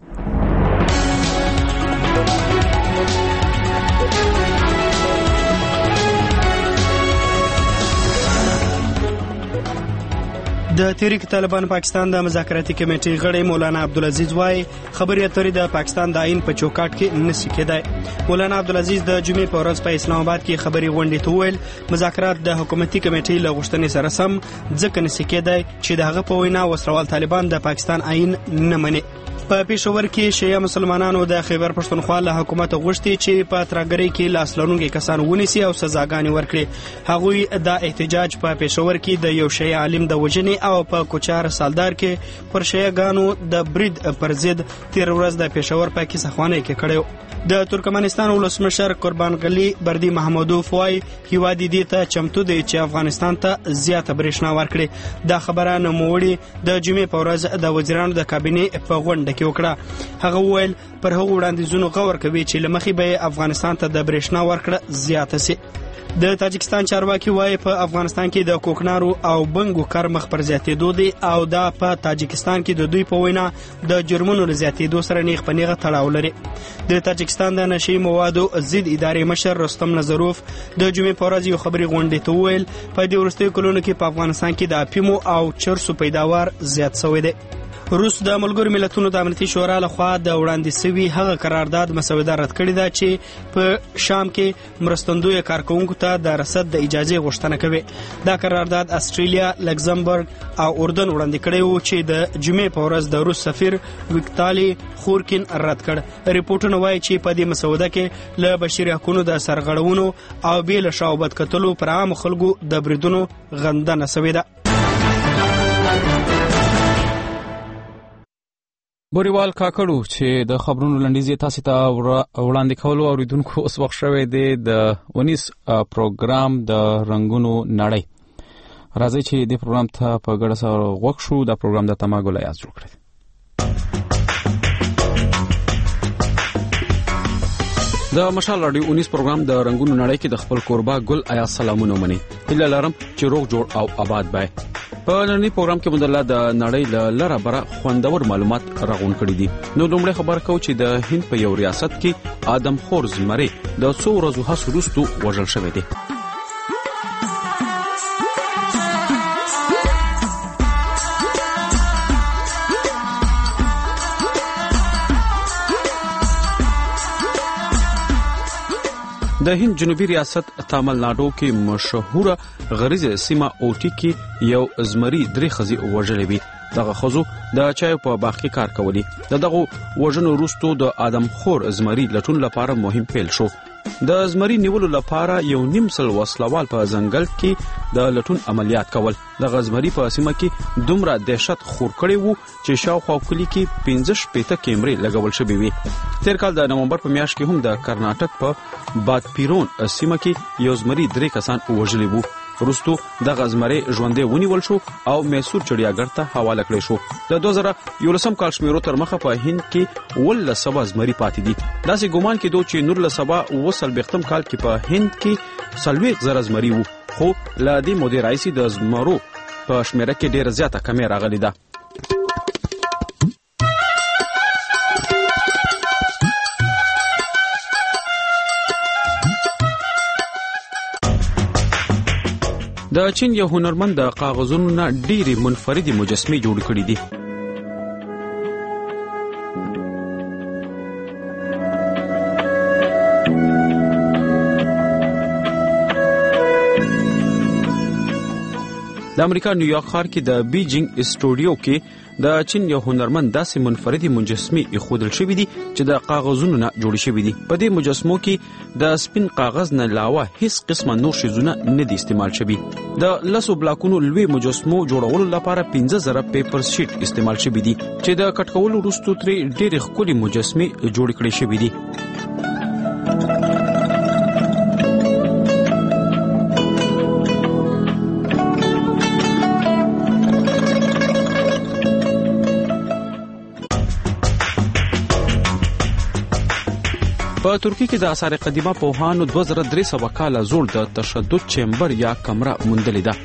د تحریک طالبان پاکستان د مذاکراتي کمیټې غړی مولانا عبدالعزیز وايي خبري اترې د پاکستان د آئین په چوکاټ کې نشي کېدای. مولانا عبدالعزیز د جمعې په ورځ په اسلام آباد کې خبري غونډې ته وویل مذاکرات د حکومتي کمیټې له غوښتنې سره سم ځکه نشي کېدای چې دغه په وینا وسروال طالبان د پاکستان آئین نه مني. په پېښور کې شیعه مسلمانانو د خیبر پښتونخوا له حکومت غوښتي چې په ترګری کې لاس لرونکي کسان ونیسي او سزاګانې ورکړي. هغوی د احتجاج په پېښور کې د یو شیعه عالم د وژنې او په کوچار سالدار کې پر شیعه ګانو د برید پر ضد تیر ورځ د پېښور په کیسه خوانۍ کې کړیو. د ترکمنستان ولسمشر قربان غلی بردی محمودوف وايي هیواد دې ته چمتو دی چې افغانستان ته زیاته برېښنا ورکړي. دا خبره نوموړي د جمعې په ورځ د وزیرانو د کابینې په غونډه کې وکړه. هغه وویل پر هغو وړاندیزونو غور کوي چې له مخې به افغانستان ته د برېښنا ورکړه زیاته سي. د تاجکستان چارواکي وايي په افغانستان کې د کوکنارو او بنګو کار مخ پر زیاتېدو دی او دا په تاجکستان کې د دوی په وینا د جرمونو له زیاتېدو سره نیغ په نیغه تړاو لري. د تاجکستان د نشي موادو ضد ادارې مشر رستم نظروف د جمعې په ورځ یو خبري غونډې ته وویل په دې وروستیو کلونو کې په افغانستان کې د افیمو او چرسو پیداوار زیات شوی دی. روس د ملګرو ملتونو د امنیتي شورا لخوا د وړاندې شوي هغه قرارداد مسوده رد کړې ده چې په شام کې مرستندوی کارکونکو ته د رصد د اجازه غوښتنه کوي. دا قرارداد استرالیا، لکزمبرګ او اردن وړاندې کړی و چې د جمعې په ورځ د روس سفیر ویکټالي خورکین رد کړ. ریپورتونه وایي چې په دې مسوده کې له بشري حقوقو د سرغړونو او بیل شاوبد کتلو پر عام خلکو د بریدونو غندنه شوې ده. بوریوال کاکړو چې د خبرونو لنډیزې تاسو ته وړاندې کولو اوریدونکو اوس وخت شوی دی د ونیس پروګرام د رنگونو نړۍ. راځي چې د پروګرام ته په ګډه سره غوښ شو. دا پروګرام د تماګل ایاز جوړ کړی. د مشال رادیو ونیس پروګرام د رنگونو نړۍ کې د خپل کوربا ګل ایاز سلامونه مني. هله لرم چې روغ جوړ او آباد بای. په نړۍ پروګرام کې مدله د نړۍ له لره بره خوندور معلومات راغون کړي دي. نو لومړی خبر کو چې د هند په یو ریاست کې آدم خور زمری د څو ورځو هڅو وروسته وژل شوی دی. د هند جنوبي ریاست تامل ناډو کې مشهوره غریزه سیمه اوټي کې یو زمری درې خزي وژلې وي. دغه خزو د چای په باغ کې کار کولی. دغه وژنو وروسته د آدم خور زمری لټون لپاره مهم پیل شو. د زمری نیولو لپاره یو نیم سل وسلوال په ځنګل کې د لټون عملیات کول. د زمری په سیمه کې دومره دهشت خور کړی وو چې شاوخوا کلی کې پنځه شپېته کیمرې لګول شوې وي. تیر کال د نومبر په میاشت کې هم د کرناټک په بادپیرون سیمه کې یو زمری درې کسان وژلي وو. وروسته د غزمری ژوندې ونیول شو او میسور چړیاګر ته حواله کړی شو. د دوه زره یولسم کال شمیرو تر مخه په هند کې ول سبا زمری پاتې دي. داسې ګومان کېدو چې نور له سبا وصل بختم کال کې په هند کې سلويق زره زمری وو. خو لا دې مودې رئیسي د زمرو په شمیره کې ډیره زیاته کمی راغلی ده. د چین یو هنرمند د کاغذونو نه ډېری منفردي مجسمې جوړ کړې دي. د امریکا نیویارک ښار کې د بیجینګ سټوډیو کې د چین یو هنرمند داسې منفردي مجسمې ایښودل شوې دي چې د کاغذونو نه جوړې شوې دي. په دې مجسمو کې د سپین کاغذ نه علاوه هیڅ قسمه نور شیزونه نه دي استعمال شوي. د لسو بلاکونو لوی مجسمو جوړولو لپاره پنځه زره پیپر شیټ استعمال شوي دي چې د کټ کولو وروسته ترې ډېرې ښکلې مجسمې جوړې کړې شوې دي. په ترکیه کې د آثار قدیمه پوهانو دوه زره درې سوه کاله زوړ د تشدد چیمبر یا کمره موندلې ده.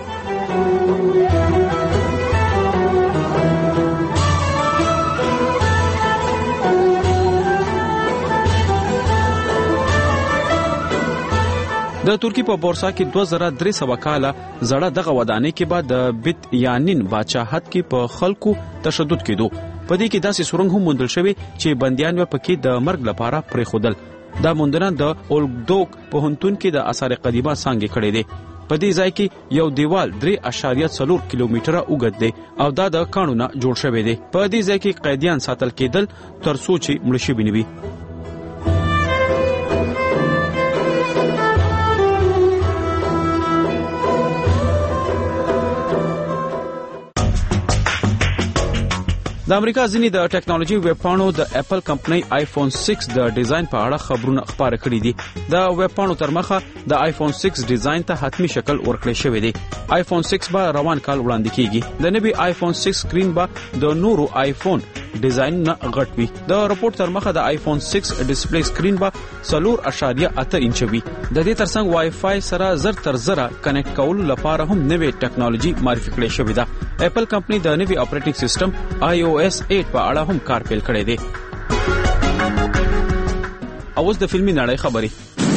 د ترکیه په بورسا کې دوه زره درې سوه کاله زړه دغه ودانۍ کې به د بیت یانین بادشاهت کې په خلکو تشدد کېدو. په دې کې داسې سورنګ هم موندل شوی چې بندیان یې پکې د مرګ لپاره پرېښودل. دا موندنه د اولګدوک پوهنتون کې د آثار قدیمه څانګې کړې دي. په دې ځای کې یو دیوال درې اشاریه څلور کیلومتره اوږد دی او دا د کاڼو نه جوړ شوی دی. په دې ځای کې قیدیان ساتل کېدل تر څو چې مړه شوي نه وي. د امریکا ځینې د ټیکنالوژي ویبپاڼو د اپل کمپنۍ آیفون سکس د ډیزاین په اړه خبرونه خپاره کړي دي. د ویبپاڼو تر مخه د آیفون سکس ډیزاین ته حتمی شکل ورکړی شوی دی. آیفون سکس به روان کال وړاندې کیږي. د نوي آیفون سکس سکرین به د نورو آیفون ډیزاین نه غټ وي. د رپورت تر مخه د آیفون سکس ډیسپلی سکرین به څلور اشاریه اته انچ وي. د دې ترڅنګ وای فای سره زر تر زره کنیکټ کولو لپاره هم نوې ټیکنالوژي معرفي کړې شوې ده. اپل کمپنۍ د نوي اپریټینګ سیستم آی او ایس اټ په اړه هم کار پیل کړی دی. اوس د فلمي نړۍ خبرې.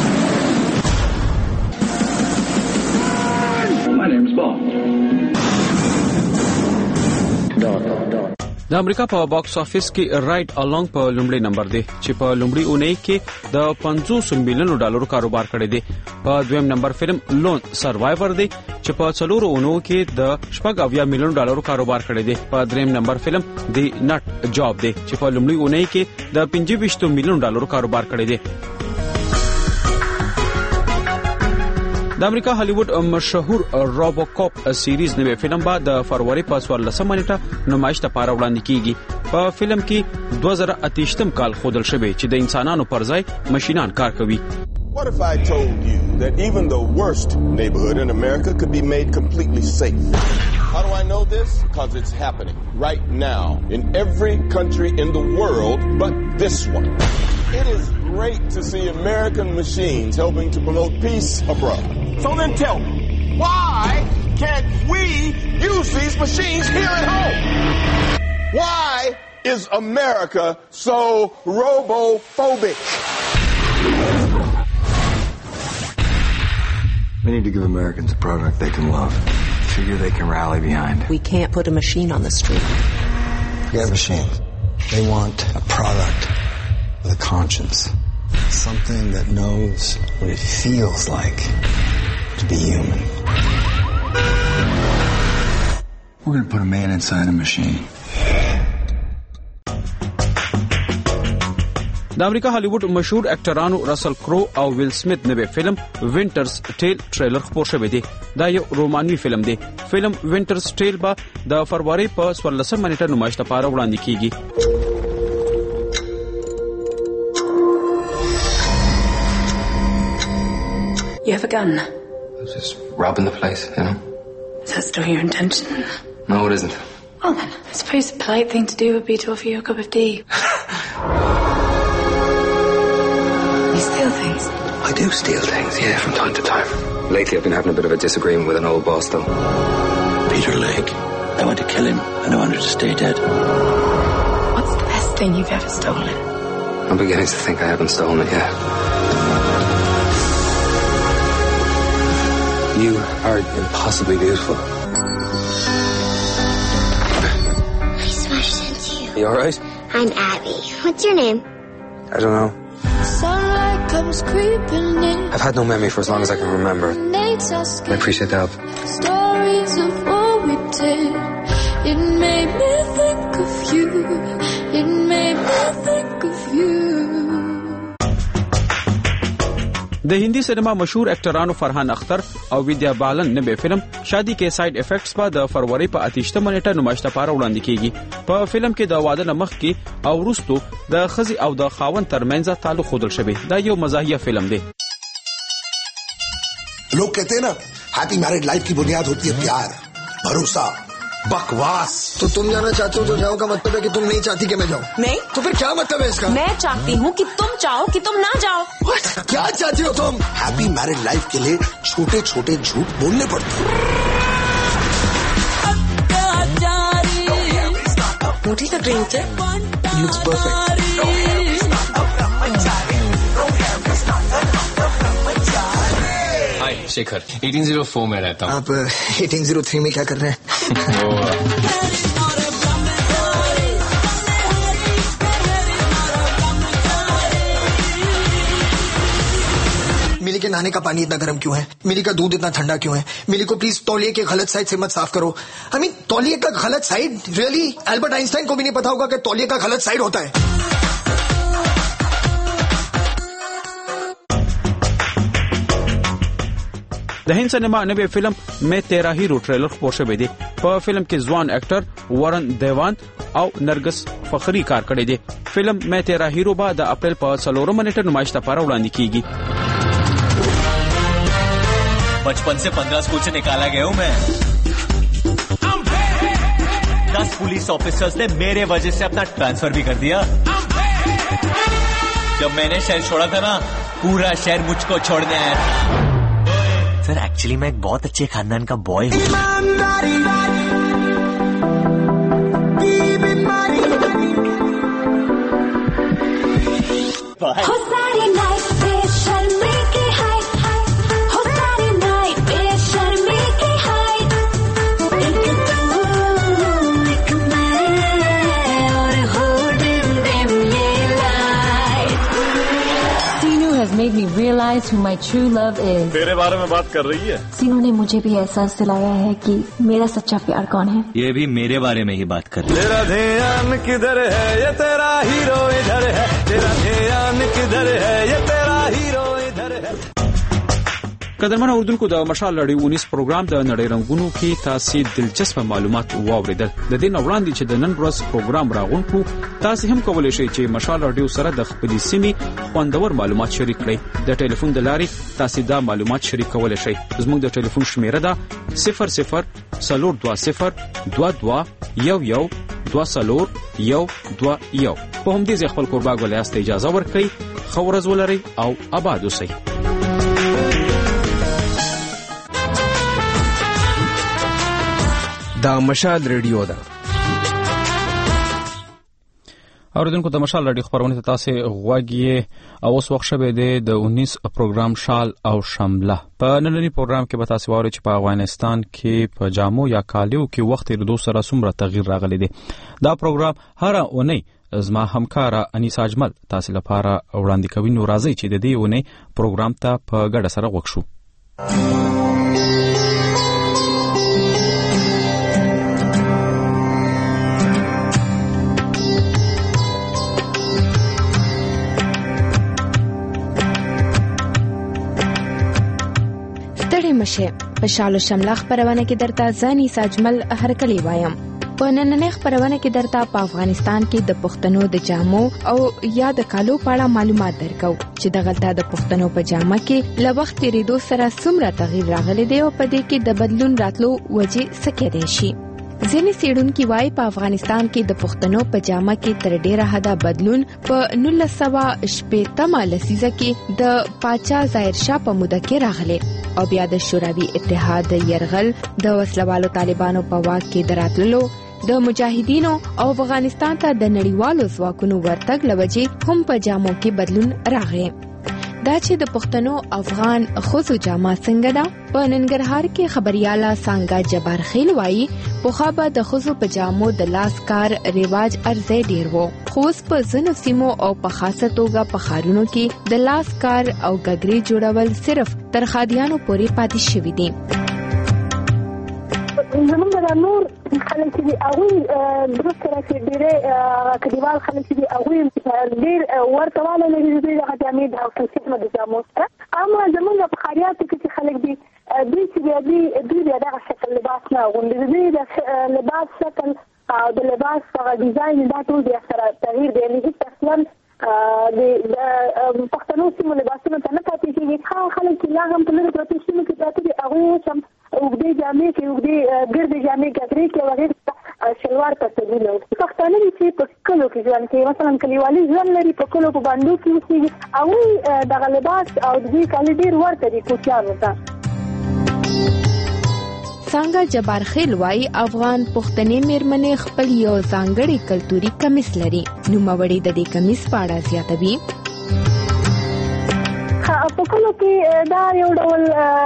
د امریکا په باکس افیس کې رائټ الانګ په لومړي نمبر دی چې په لومړي اونۍ کې د پنځوس میلیونو ډالرو کاروبار کړی دی. په دویم نمبر فلم لون سروایور دی چې په څلورو اونو کې د شپږ اویا میلیونو ډالرو کاروبار کړی دی. په دریم نمبر فلم دی نټ جاب دی چې په لومړي اونۍ کې د پنځه ویشت میلیونو ډالرو کاروبار کړی دی. د امریکا هالیوډ مشهور روبوکاپ سیریز نوې فلم به د فروری په څوارلسمه نیټه نمایش ته پاره وړاندې کیږي. په فلم کې دوه زره اتهشتم کال ښودل شوی چې د انسانانو پر ځای ماشینان کار کوي. What if I told you that even the worst neighborhood in America could be made completely safe? How do I know this? Because it's happening right now in every country in the world but this one. It is great to see American machines helping to promote peace abroad. So then tell me, why can't we use these machines here at home? Why is America so robophobic? We need to give Americans a product they can love. Figure they can rally behind. We can't put a machine on the street. Forget machines. They want a product with a conscience. Something that knows what it feels like to be human. We're going to put a man inside a machine. د امریکا هالیوډ مشهور اکټرانو رسل کرو او ویل سمیت نوې فلم وینټرز ټیل ټریلر خپور شوی دی. دا یو رومانوي فلم دی. فلم وینټرز ټیل به د فروری په څوارلسمه نیټه نمایش ته پاره وړاندې کیږي. You have a gun? I was just robbing the place, you know. Is that still your intention? No, it isn't. Well then, I suppose the polite thing to do would be to offer you a cup of tea. You steal things? I do steal things, yeah, from time to time. Lately I've been having a bit of a disagreement with an old boss, though. Peter Lake. I want to kill him, and I want her to stay dead. What's the best thing you've ever stolen? I'm beginning to think I haven't stolen it yet. You are impossibly beautiful. I smashed into you. You alright? I'm Abby. What's your name? I don't know. Sunlight comes creeping in. I've had no memory for as long as I can remember. I appreciate the help. Stories of what we did. It made me It made me think of you. د هندي سینما مشهور اکټرانو فرحان اختر او ویدیا بالن نوې فلم شادي کې ساید افیکټس په د فروری په اتیشته منټه نمایش لپاره وړاندې کیږي. په فلم کې د واده مخ کې او وروستو د خزي او د خاوند ترمنځ تعلق خودل شوی. دا یو مزاحیه فلم دی. लोग कहते हैं ना happy married life की बुनियाद होती है प्यार, भरोसा, बकवास. तो तुम जाना चाहते हो तो जाओ का मतलब है कि तुम नहीं चाहती कि मैं जाऊं? नहीं. तो फिर क्या मतलब है इसका? मैं चाहती हूँ कि तुम चाहो कि तुम ना जाओ. What? क्या चाहती हो तुम? हैप्पी मैरिड लाइफ के लिए छोटे छोटे झूठ बोलने पड़ते हैं. What is the drink? It looks perfect. हाय शेखर, अठारह सौ चार में रहता हूँ. आप अठारह सौ तीन में क्या कर रहे हैं? मिली के नहाने का पानी इतना गर्म क्यों है? मिली का दूध इतना ठंडा क्यों है? मिली को प्लीज तौलिए के गलत साइड से मत साफ करो. आई मीन तौलिए का गलत साइड? रियली? एल्बर्ट आइंस्टाइन को भी नहीं पता होगा कि तौलिए का गलत साइड होता है. د هند سینما نوې فلم مې تیرا هیرو ټریلر خپور شوی دی. په فلم کې ځوان اکټر ورن دیوان او نرګس فخری کار کړی دی. فلم مې تیرا هیرو به د اپریل په څلورم منټه نمایش لپاره وړاندې کیږي. बचपन से पंद्रह स्कूल से निकाला गया हूँ मैं. दस पुलिस ऑफिसर्स ने मेरे वजह से अपना ट्रांसफर भी कर दिया. जब मैंने शहर छोड़ा था ना, पूरा शहर मुझको छोड़ने आया था. सर एक्चुअली मैं एक बहुत अच्छे खानदान का बॉय हूँ. made me realize who my true love is. तेरे बारे में बात कर रही है. सीनू ने मुझे भी एहसास दिलाया है कि मेरा सच्चा प्यार कौन है. ये भी मेरे बारे में ही बात कर रही है. तेरा ध्यान किधर है, ये तेरा हीरो इधर है. तेरा ध्यान किधर है, ये तेरा हीरो इधर है. قدرمنو اردوونکو د مشال لړۍ ونیس پروګرام د نړۍ رنگونو کې تاسو دلچسپ معلومات واوریدل. د دې نوړاندې چې د نن ورځ پروګرام راغونکو تاسو هم کولای شئ چې مشال رادیو سره د خپلې سیمې خوندور معلومات شریک کړئ. د ټلیفون د لارې تاسو دا معلومات شریک کولای شئ. زموږ د ټلیفون شمیره ده صفر صفر صفر دو صفر دو دو یو یو دو صفر یو دو یو. په همدې ځای خپل قربا ګولیاست اجازه ورکړئ. ښه ورځ ولرئ او آباد اوسئ. دا مشال ریډیو ده. اوریدونکو د مشال رادیو خبرونه ته تاسو غواګي او اوس وخت شوه د انیس پروګرام شال او شمله. په نننی پروګرام کې به تاسو واره چې په افغانستان کې په جامو یا کالیو کې وخت ردو سره څومره تغییر راغلی دی. دا پروګرام هر اونۍ زما همکارا انیسا اجمل تاسو لپاره وړاندې کوي. نو راځي چې د دې اونۍ پروګرام ته په ګډه سره وښو. مشه په شالو شمله خبرونه کې درته ځاني ساجمل هرکلی وایم. په نننۍ خبرونه کې درته په افغانستان کې د پښتنو د جامو او یا د کالو په اړه معلومات درکو چې د غلطه د پښتنو په جامه کې له وخت تیریدو سره څومره تغییر راغلی دی او په دې کې د بدلون راتلو وجې څه کېدای شي. ځینې څېړونکي وایي په افغانستان کې د پښتنو په جامه کې تر ډیره حده بدلون په نولس سوه شپېتمه لسیزه کې د پاچا ظاهر شاه په موده کې راغلی او بیا د شوروي اتحاد د یرغل د وسلوالو طالبانو په واک کې دراتللو د مجاهدینو او افغانستان ته د نړیوالو ځواکونو ورتګ لوجې هم په جامو کې بدلون راغی. دا چې د پښتنو افغان خوځو جامه څنګه ده. په ننګرهار کې خبرياله سانګا جبار خیل وایي پخوا به د خوځو په جامو د لاس کار رواج ارزه ډیر وو، خو اوس په ځینو سیمو او په خاصه توګه په ښارونو کې د لاس کار او ګګري جوړول صرف تر خادیانو پورې پاتې شوي دي. زمونږ د نور خلک دي هغه درست راځي ډېر کډیوال خلک دي هغه ډېر ورته والا لري د جامې د کوڅې د جامو سره اما زمونږ په خاریاتو کې خلک دي دوی چې دوی دوی دغه شکل لباس نه غوندي دوی د لباس شکل او د لباس هغه ډیزاین دا ټول د سره تغییر دی نه هیڅ اصلا د پښتنو سیمو لباسونو ته نه پاتې کېږي خو خلک چې لا هم په لږ پروتې سیمو کې پاتې دي هغوی اوس هم اوږدې جامې کې اوږدې ګردې جامې ګدرې کې وغیره شلوار پتلون پښتانه دي چې په کلو کې ژوند کوي مثلا کلیوالي ژوند لري په کلو په بانډو کې اوسېږي هغوی دغه لباس او د دوی کالي ډېر ورته دي کوچیانو ته. څنګه جبار خیل وايي افغان پښتنې میرمنې خپل یو ځانګړی کلتوري کمیس لري نو موړي د دې کمیس په اړه زیاتوي. په کلو کې دا یو ډول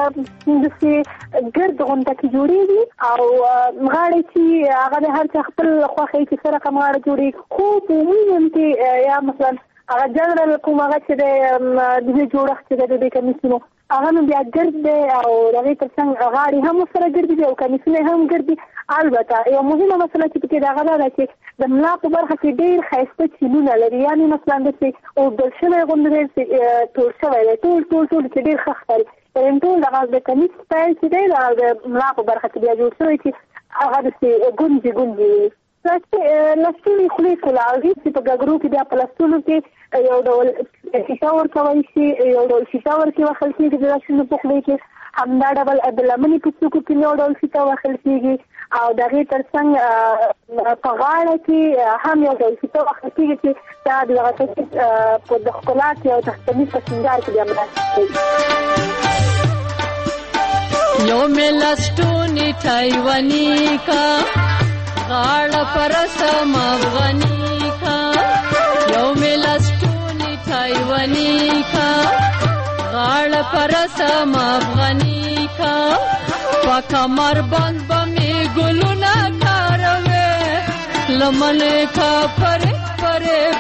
د ګرد غونډه کې جوړېږي او غاړې چې هغه د هر څه خپل خوښۍ چې سره کوم غاړه جوړېږي خو په عموم کې یا مثلا هغه جنرال کوم هغه چې د دې جوړښت چې د دې کمیسونو هغه نو بیا ګرد دی او دغه ترڅنګ غاړې هم سره ګرد دي او کمیسونه هم ګرد دي. البته یو مهمه مسله چې پکې دغه دا ده چې د ملا په برخه کې ډېر ښایسته چینونه لري یعنې مثلا داسې اوږدل شوی غوندې دی ټول شوی دی ټول ټول ټول چې ډېر ښه ښکاري ټول دغه د کمیس سټایل چې دی د ملا په برخه کې بیا جوړ شوی چې هغه داسې ګونجې ګونجې وي. لستونې خولې کلاوي چې په ګګرو کې بیا په لستونو کې یو ډول شیشه ورکولی شي یو ډول شیشه ورکې وخل کېږي د لستونو په خولې کې همدا ډول د لمنې په څوکو کې یو ډول شیشه وخل کېږي او د هغې تر څنګ په غاړه کې هم یو ډول شیشه وخل کېږي چې دا د هغه کمیس په د ښکلا کې او د کمیس په سینګار کې بیا مرسته کوي. یو مې لستونې تایواني کا غاړه پرسم افغاني کا یو مې لستونې تایواني کا غاړه پرسم افغاني کا په کمر بند به مې ګلونه کاروي لمنې کا پرې پرې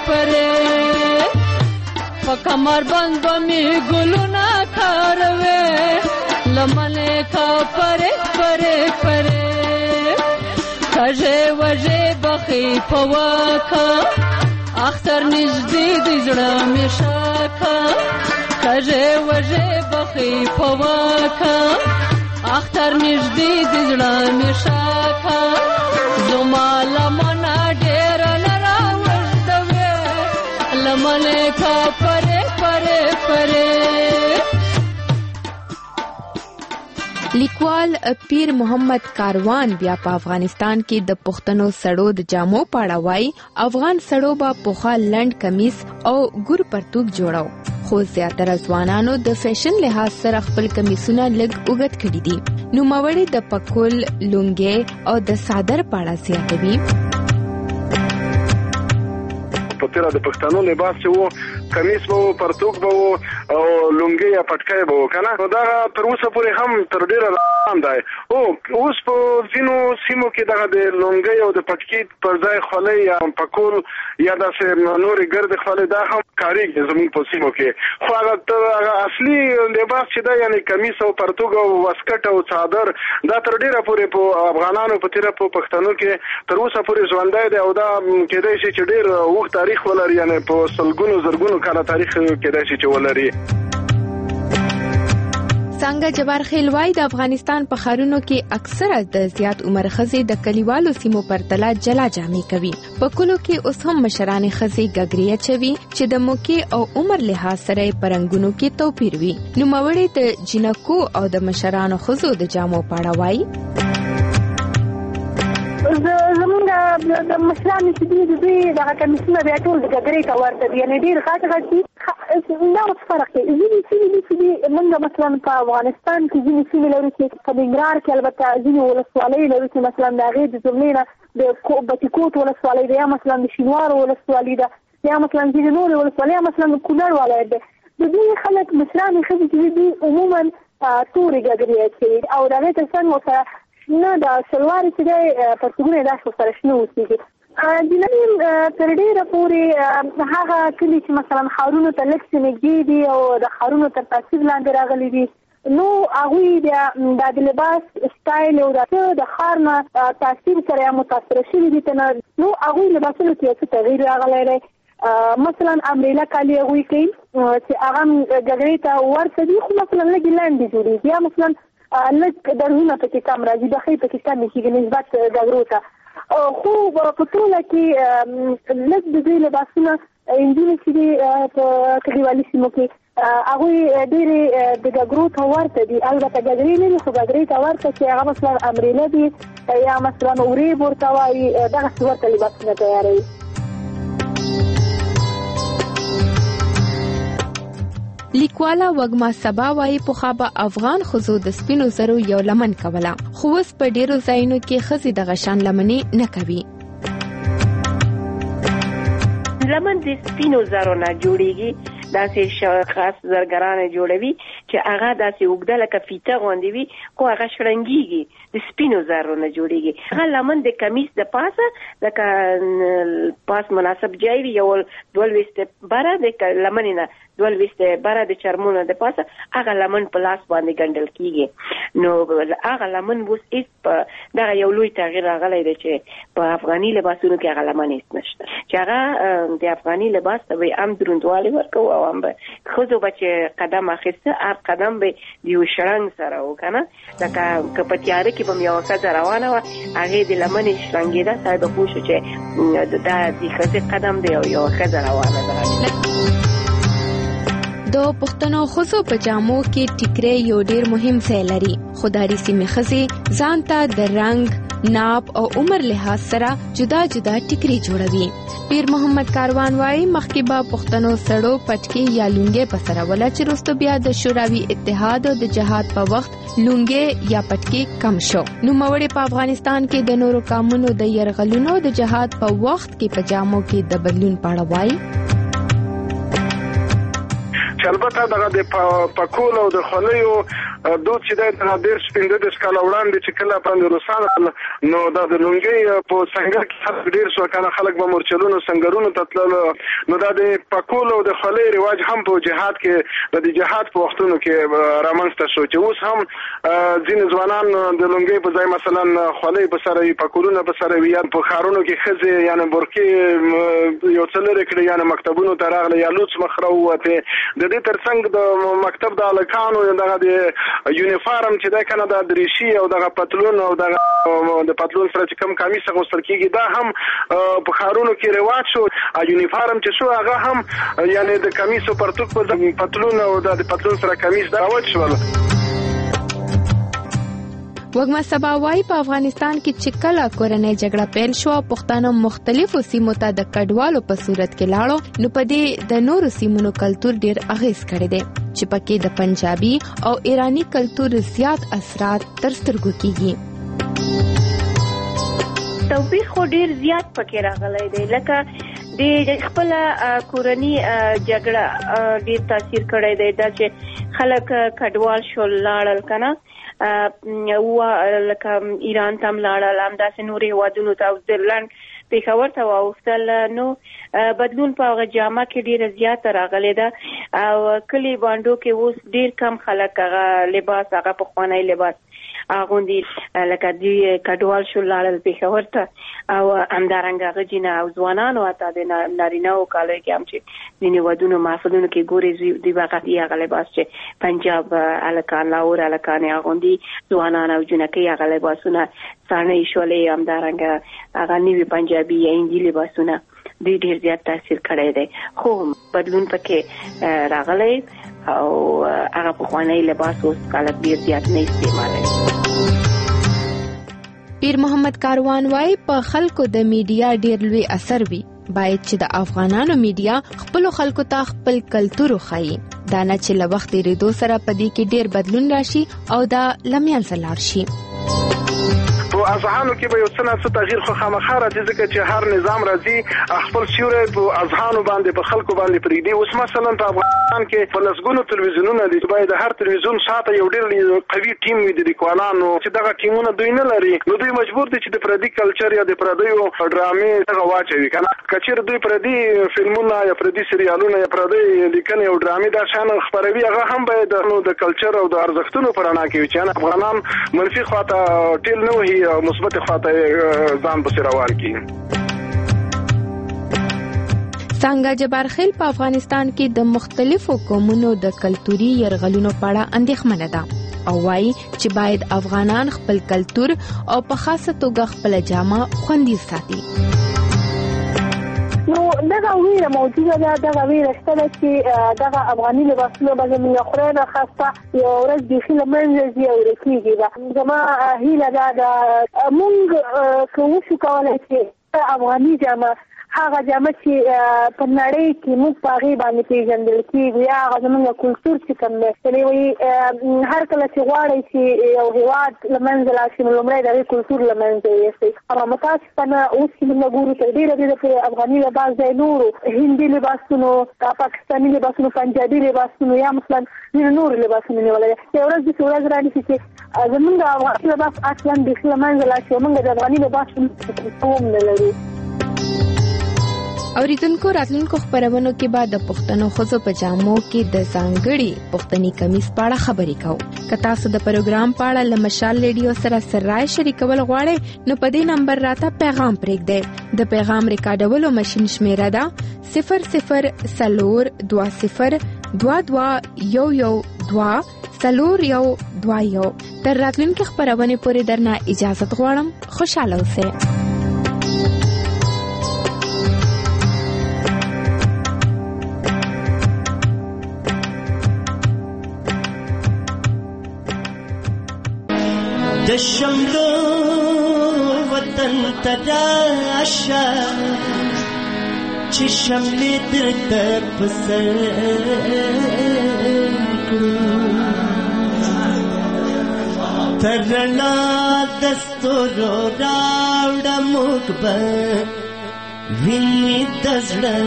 پرې په کمر بند به مې ګلونه کاروي لمنې کا پرې پرې پرې کژه وژه بخی پواکا اختر نږدې د زړه مې شاکا کژه وژه بخی پواکا اختر نږدې د زړه مې شاکا زما لمنه ډېره نه راوژدوې لمنې کا پرې پرې پرې. لیکوال پیر محمد کاروان بیا په افغانستان کې د پښتنو سړو د جامو پاړه وای افغان سړو با پوخا لند کمیس او ګور پرتوګ جوړاو خو زیاتره ځوانانو د فیشن لحاظ سره خپل کمیسونه لږ اوږد کړي دي نو موړي د پکول لونګي او د صادر پاړه زیاتوي. په تیرا د پښتنو لباس چې وو کمیس به وو پرتوګ به وو او لونګي یا پټکای به وو کنه نو دا تر اوسه پورې هم تر ډیره روان دی. او اوس په ځینو سیمو کې دغه د لونګي او د پټکي پر ځای خولۍ یا پکول یا داسې نورې ګردې خولۍ دا هم کارېږي زموږ په سیمو کې خو هغه اصلي لباس چې دی یعنې کمیس او پرتوګ او واسکټ او څادر دا تر ډیره پورې په افغانانو په تیره په پښتنو کې تر اوسه پورې ژوندی دی او دا کېدای شي چې ډېر اوږد تاریخ ولري یعنی په سلګونو زرګونو کاله تاریخ کېدای شي چې ولري. څنګه جبار خیل وايي د افغانستان په ښارونو کې اکثره د زیات عمر ښځې د کلیوالو سیمو پرتله جلا جامې کوي. په کلو کې اوس هم مشرانې ښځې ګګرې اچوي چې د موقع او عمر لحاظ سره په رنګونو کې توپیر وي. نوموړي د جنکو او د مشرانو ښځو د جامو په اړه وايي زمونږ د مشرانو چې دي د دوی دغه کمیسونه بیا ټول د ګګرې ته ورته دي یعنې ډېر غټ غټ دي. دا اوس فرق دی. ځینې سیمې دي چې دي موږ مثلا په افغانستان کې ځینې سیمې لرو چې په ننګرهار کې البته ځینې ولسوالۍ لرو چې مثلا د هغې د جملې نه د بټي ولسوالۍ ده یا مثلا د شینوارو ولسوالۍ ده یا مثلا ځینې نورې ولسوالۍ یا مثلا د کونړ ولایت ده. د دوی خلک مشرانې ښځې چې دي عموما تورې ګګرې اچوي او د هغې تر څنګ ورسره نه د شلوارې چې دی پرتوګونه یې داسې ورسره شنه اوسېږي. جناني تر ډېره پورې هغه کلي چې مثلا ښارونو ته لږ څه نږدې دي او د ښارونو تر تاثیر لاندې راغلي دي نو هغه د لباس سټایل او د خارنه تاثیر سره متاثر شوی دي ته نو هغه لباسونو کې څه تغییر راغلی دی مثلا امریلا کالی هغه کوي چې هغه جګړې ته ورته دي خو مثلا لګي لاندې جوړي یا مثلا لږ درونه پکې کم راځي د خې پکې کم کېږي نسبت جګړو ته خو په ټوله کې لږ د دې لباسونه انجینې چې په کلیوالي سیمو کې هغه ډېرې د جګړو ته ورته دي البته جګړې نه خو جګړې ته ورته چې هغه مثلا امریلا دي یا مثلا اورې ورته وایي دغه ورته لباسونه تیاروي. لیکواله وګما سبا وايي په خابه افغان خزو د سپینو زرو یو لمن کوله خو اوس په ډیرو ځایونو کې خزي د غشان لمنې نه کوي. لمن د سپینو زرو نه جوړیږي داسې خاص زرګرانه جوړوي چې هغه داسې وګړه لکه فیته غوندي وي خو هغه شړنګيږي د سپینو زرو نه جوړیږي. هغه لمن د کمیس د پاسه لکه پاس مناسب جای وي یو ډول وسته بره د لمن نه ډول وسته بره د چرمونو د پاسه هغه لمن په لاس باندې ګنډل کیږي. نو هغه لمن وس هیڅ دا یو لوی تغییر راغلی دی چې په افغاني لباسونو کې هغه لمن هیڅ نشته چې هغه د افغاني لباس ته به ام دروندوالي ورکو او ام خزو بچ قدم اخیسته هر قدم به یو شړنګ سره وکنه لکه کپتیاره کې به یو څه روانه و هغه د لمن شړنګې ده صاحب پوښتنه چې دا د خزې قدم دی او یو خزه روانه ده. د پښتنو خزو په جامو کې ټیکرې یو ډیر مهم ځای لري. خداري سیمه خزې ځان ته د رنگ ناپ او عمر لحاظ سره جدا جدا ټیکرې جوړوي. پیر محمد کاروان وايي مخکې به پښتنو سړو پټکي یا لونګې په سره ولا چې وروسته بیا د شوروي اتحاد او د جهاد په وخت لونګې یا پټکي کم شو. نو موړې په افغانستان کې د نورو قومونو د يرغلونو د جهاد په وخت کې په جامو کې د بدلون پاړه وایي. البته دغه د پکول او د خلیو دوه چې د ډېر سپینده د سکاله وړاندې چې کله باندې روسانه نو د لونګي په څنګه کې ډېر شو کنه خلک به مورچلونو سنگرونو تطلل نو د پکول او د خلی رواج هم په جهاد کې د جهاد په وختونو کې رامنځته شو چې اوس هم ځین ځوانان د لونګي په ځای مثلا خلی په سره پکولونه په سره وي په خارونو کې خزه یعنی برکی یو څلور کړي یعنی مکتبونو ته راغلي یا لوڅ مخره وته د دې ترڅنګ د مکتب د الکانو دغه د یونیفارم چې دا کنه د دریشي او دغه پتلون او دغه د پتلون سره چې کم کمیس غوستل کیږي دا هم په خارونو کې رواج شو. یونیفارم چې شو هغه هم یعنی د کمیس او پرتوک په پتلون او د پتلون سره کمیس دا رواج شو. وګما سبا وايي په افغانستان کې چې کله کورنۍ جګړه پیل شو پښتانه مختلفو سیمو ته د کډوالو په صورت کې لاړو نو په دې د نورو سیمونو کلچر ډیر اغیز کړی دی چې پکې د پنجابي او ایرانی کلچر زیات اثرات تر سترګو کیږي. توبېخ خو ډیر زیات پکې راغلی دی لکه د خپل کورنۍ جګړه ډیر تاثیر کړی دی دا چې خلک کډوال شو لاړل کنه او لکه ایران تم لاړل هم داسې نورې هیوادونو ته ځلند پیښور ته واوښتل نو بدلون په هغه جامه کې ډیره زیاته راغلی ده او کلي بانډو کې اوس ډیر کم خلک هغه لباس هغه پخوانی لباس اغوندي لکه دی کډوال شو لاړل پیښور ته او همدارنګه هغه جینه او ځوانانو اته د نارینه او کالو کې هم چې ځینې ودونو محفلونو کې ګوري دی وخت یې هغه لباس چې پنجاب الکان لاور الکان اغوندي ځوانان او جنکې هغه لباسونه څانې شولې همدارنګه هغه نیوي پنجابي یا هندي لباسونه دوی ډیر زیات تاثیر کړی دی خو بدلون پکې راغلی او هغه پخوانی لباس اوس خلک ډیر زیات نه استعمالوي. پیر محمد کاروان وايي په خلکو د میډیا ډیر لوی اثر وي باید چې د افغانانو میډیا خپل خلکو ته خپل کلچر وښایي دا نه چې له وخت تیریدو سره په دې کې ډیر بدلون راشي او دا لمیان سره لاړ شي. په اذهانو کې به یو څه نه څه تغییر خو خامخا راځي ځکه چې هر نظام راځي خپل سیوری په اذهانو باندې په خلکو باندې پرېږدي. اوس مثلا په افغانستان کې په لسګونو تلویزیونونه دي، باید هر تلویزیون شاته یو ډېر قوي ټیم وي د لیکوالانو چې دغه ټیمونه دوی نه لري، نو دوی مجبور دي چې د پردي کلچر یا د پردیو ډرامې دغه واچوي که نه. که چېرې دوی پردي فلمونه یا پردي سریالونه یا پردي لیکنې او ډرامې دا شیان خپروي، هغه هم باید نو د کلچر او د ارزښتونو په رڼا کې وي چې افغانان منفي خواته ټیل نه وهي او مثبت خواته ځان پسې روان کړي. څنګه جبارخیل په افغانستان کې د مختلفو قومونو د کلتوري یرغلونو په اړه اندېښمنه ده او وایي چې باید افغانان خپل کلتور او په خاصه توګه خپل جامه خوندي ساتي. نو دغه ویره موجوده ده، دغه ویره شته چې دغه افغاني لباسونه به زموږ خورای نه خاصه یو ورځ بیخي له منځه ځي او ورکېږي. زما هیله دا ده موږ که وشو کولی چې افغاني جامه هغه جامه چې په نړۍ کې موږ په هغې باندې پېژندل کېږي یا هغه زموږ کلتور چې کوم دی، یعنې وایي هر کله چې غواړئ چې یو هېواد له منځه لاړ شي نو لومړی د هغې کلتور له منځه یوسئ. اما متاسفانه اوس چې موږ ګورو تر ډېره ډېره پورې افغاني لباس دی نورو هندي لباسونو پاکستاني لباسونو پنجابي لباسونو یا مثلا ځینې نورو لباسونو نیولی دی. یوه ورځ داسې ورځ رانیسي چې زموږ افغاني لباس اصلا بیخي له منځه لاړ شي او موږ د افغاني لباس هم نه لرو. اوریدونکو راتلونکو خبرونو کې به د پښتنو ښځو په جامو کې د ځانګړي پښتني کمیس په اړه خبرې کوو. که تاسو د پروګرام په اړه له مشال ریډیو سره سرای شریکول غواړئ نو په دې نمبر راته پیغام پرېږدئ. د پیغام ریکارډولو ماشین شمیره ده صفر صفر څلور دوه صفر دوه دوه یو یو دوه څلور یو دوه یو. تر راتلونکي خبرونې پورې درنه اجازت غواړم. خوشاله اوسئ. د شملو وطن تراشا چې شملې درته په سر کړو تر رڼا د ستورو راوړه موږ به وینې د زړه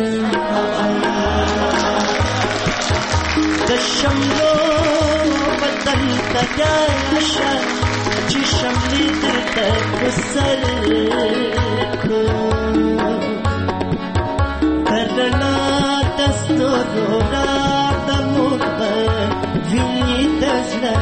د شملو وطن تراشا چې شملې درته په سر کړو تر رڼا د ستورو راوړه موږ به وینې د زړه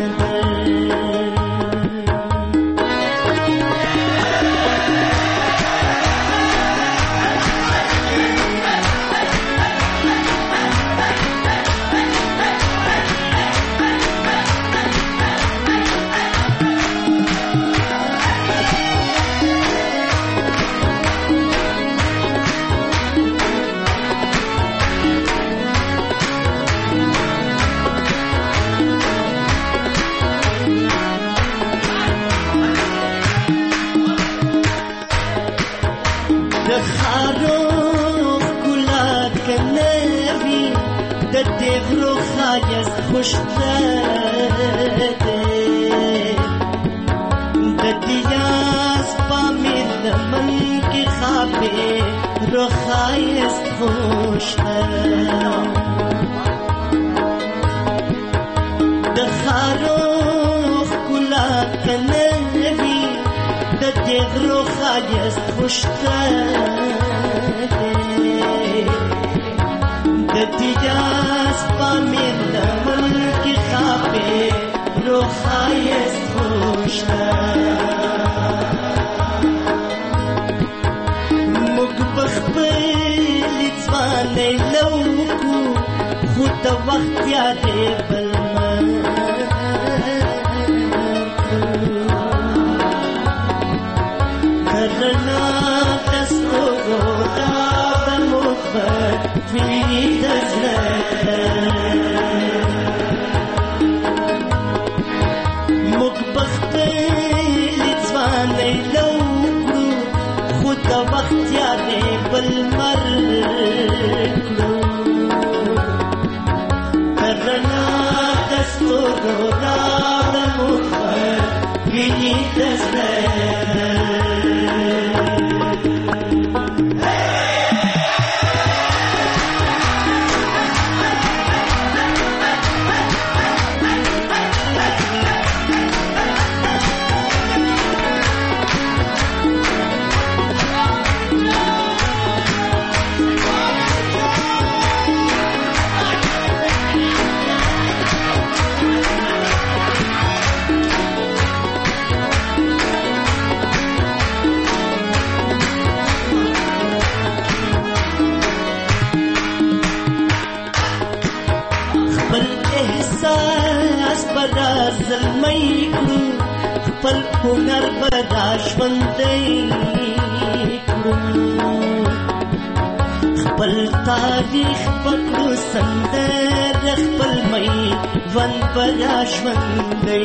خوشته د دیاز پامیر لمن کې خابه روخایست خوشته د خارو کلا کنوي د دې روخایست خوشته د دیاز پامیر لمن کې خابه روخایست خوشته موږ بخبل ځوانې لوکو خو د وخت یادې بلما کرنا تاسو دا د محبت ویني د زړه موږ بخبل ځوانې لوکو خو د وخت یادې بلمر کړو کرنا تاسو دا د محبت ویني خپل هنر به دا ژوندی کړو خپل تاریخ به کړو سندره خپل میوند به دا ژوندی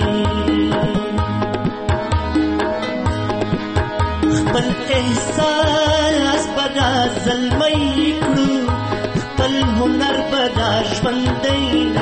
خپل احساس به دا زلمی کړو خپل هنر به دا ژوندی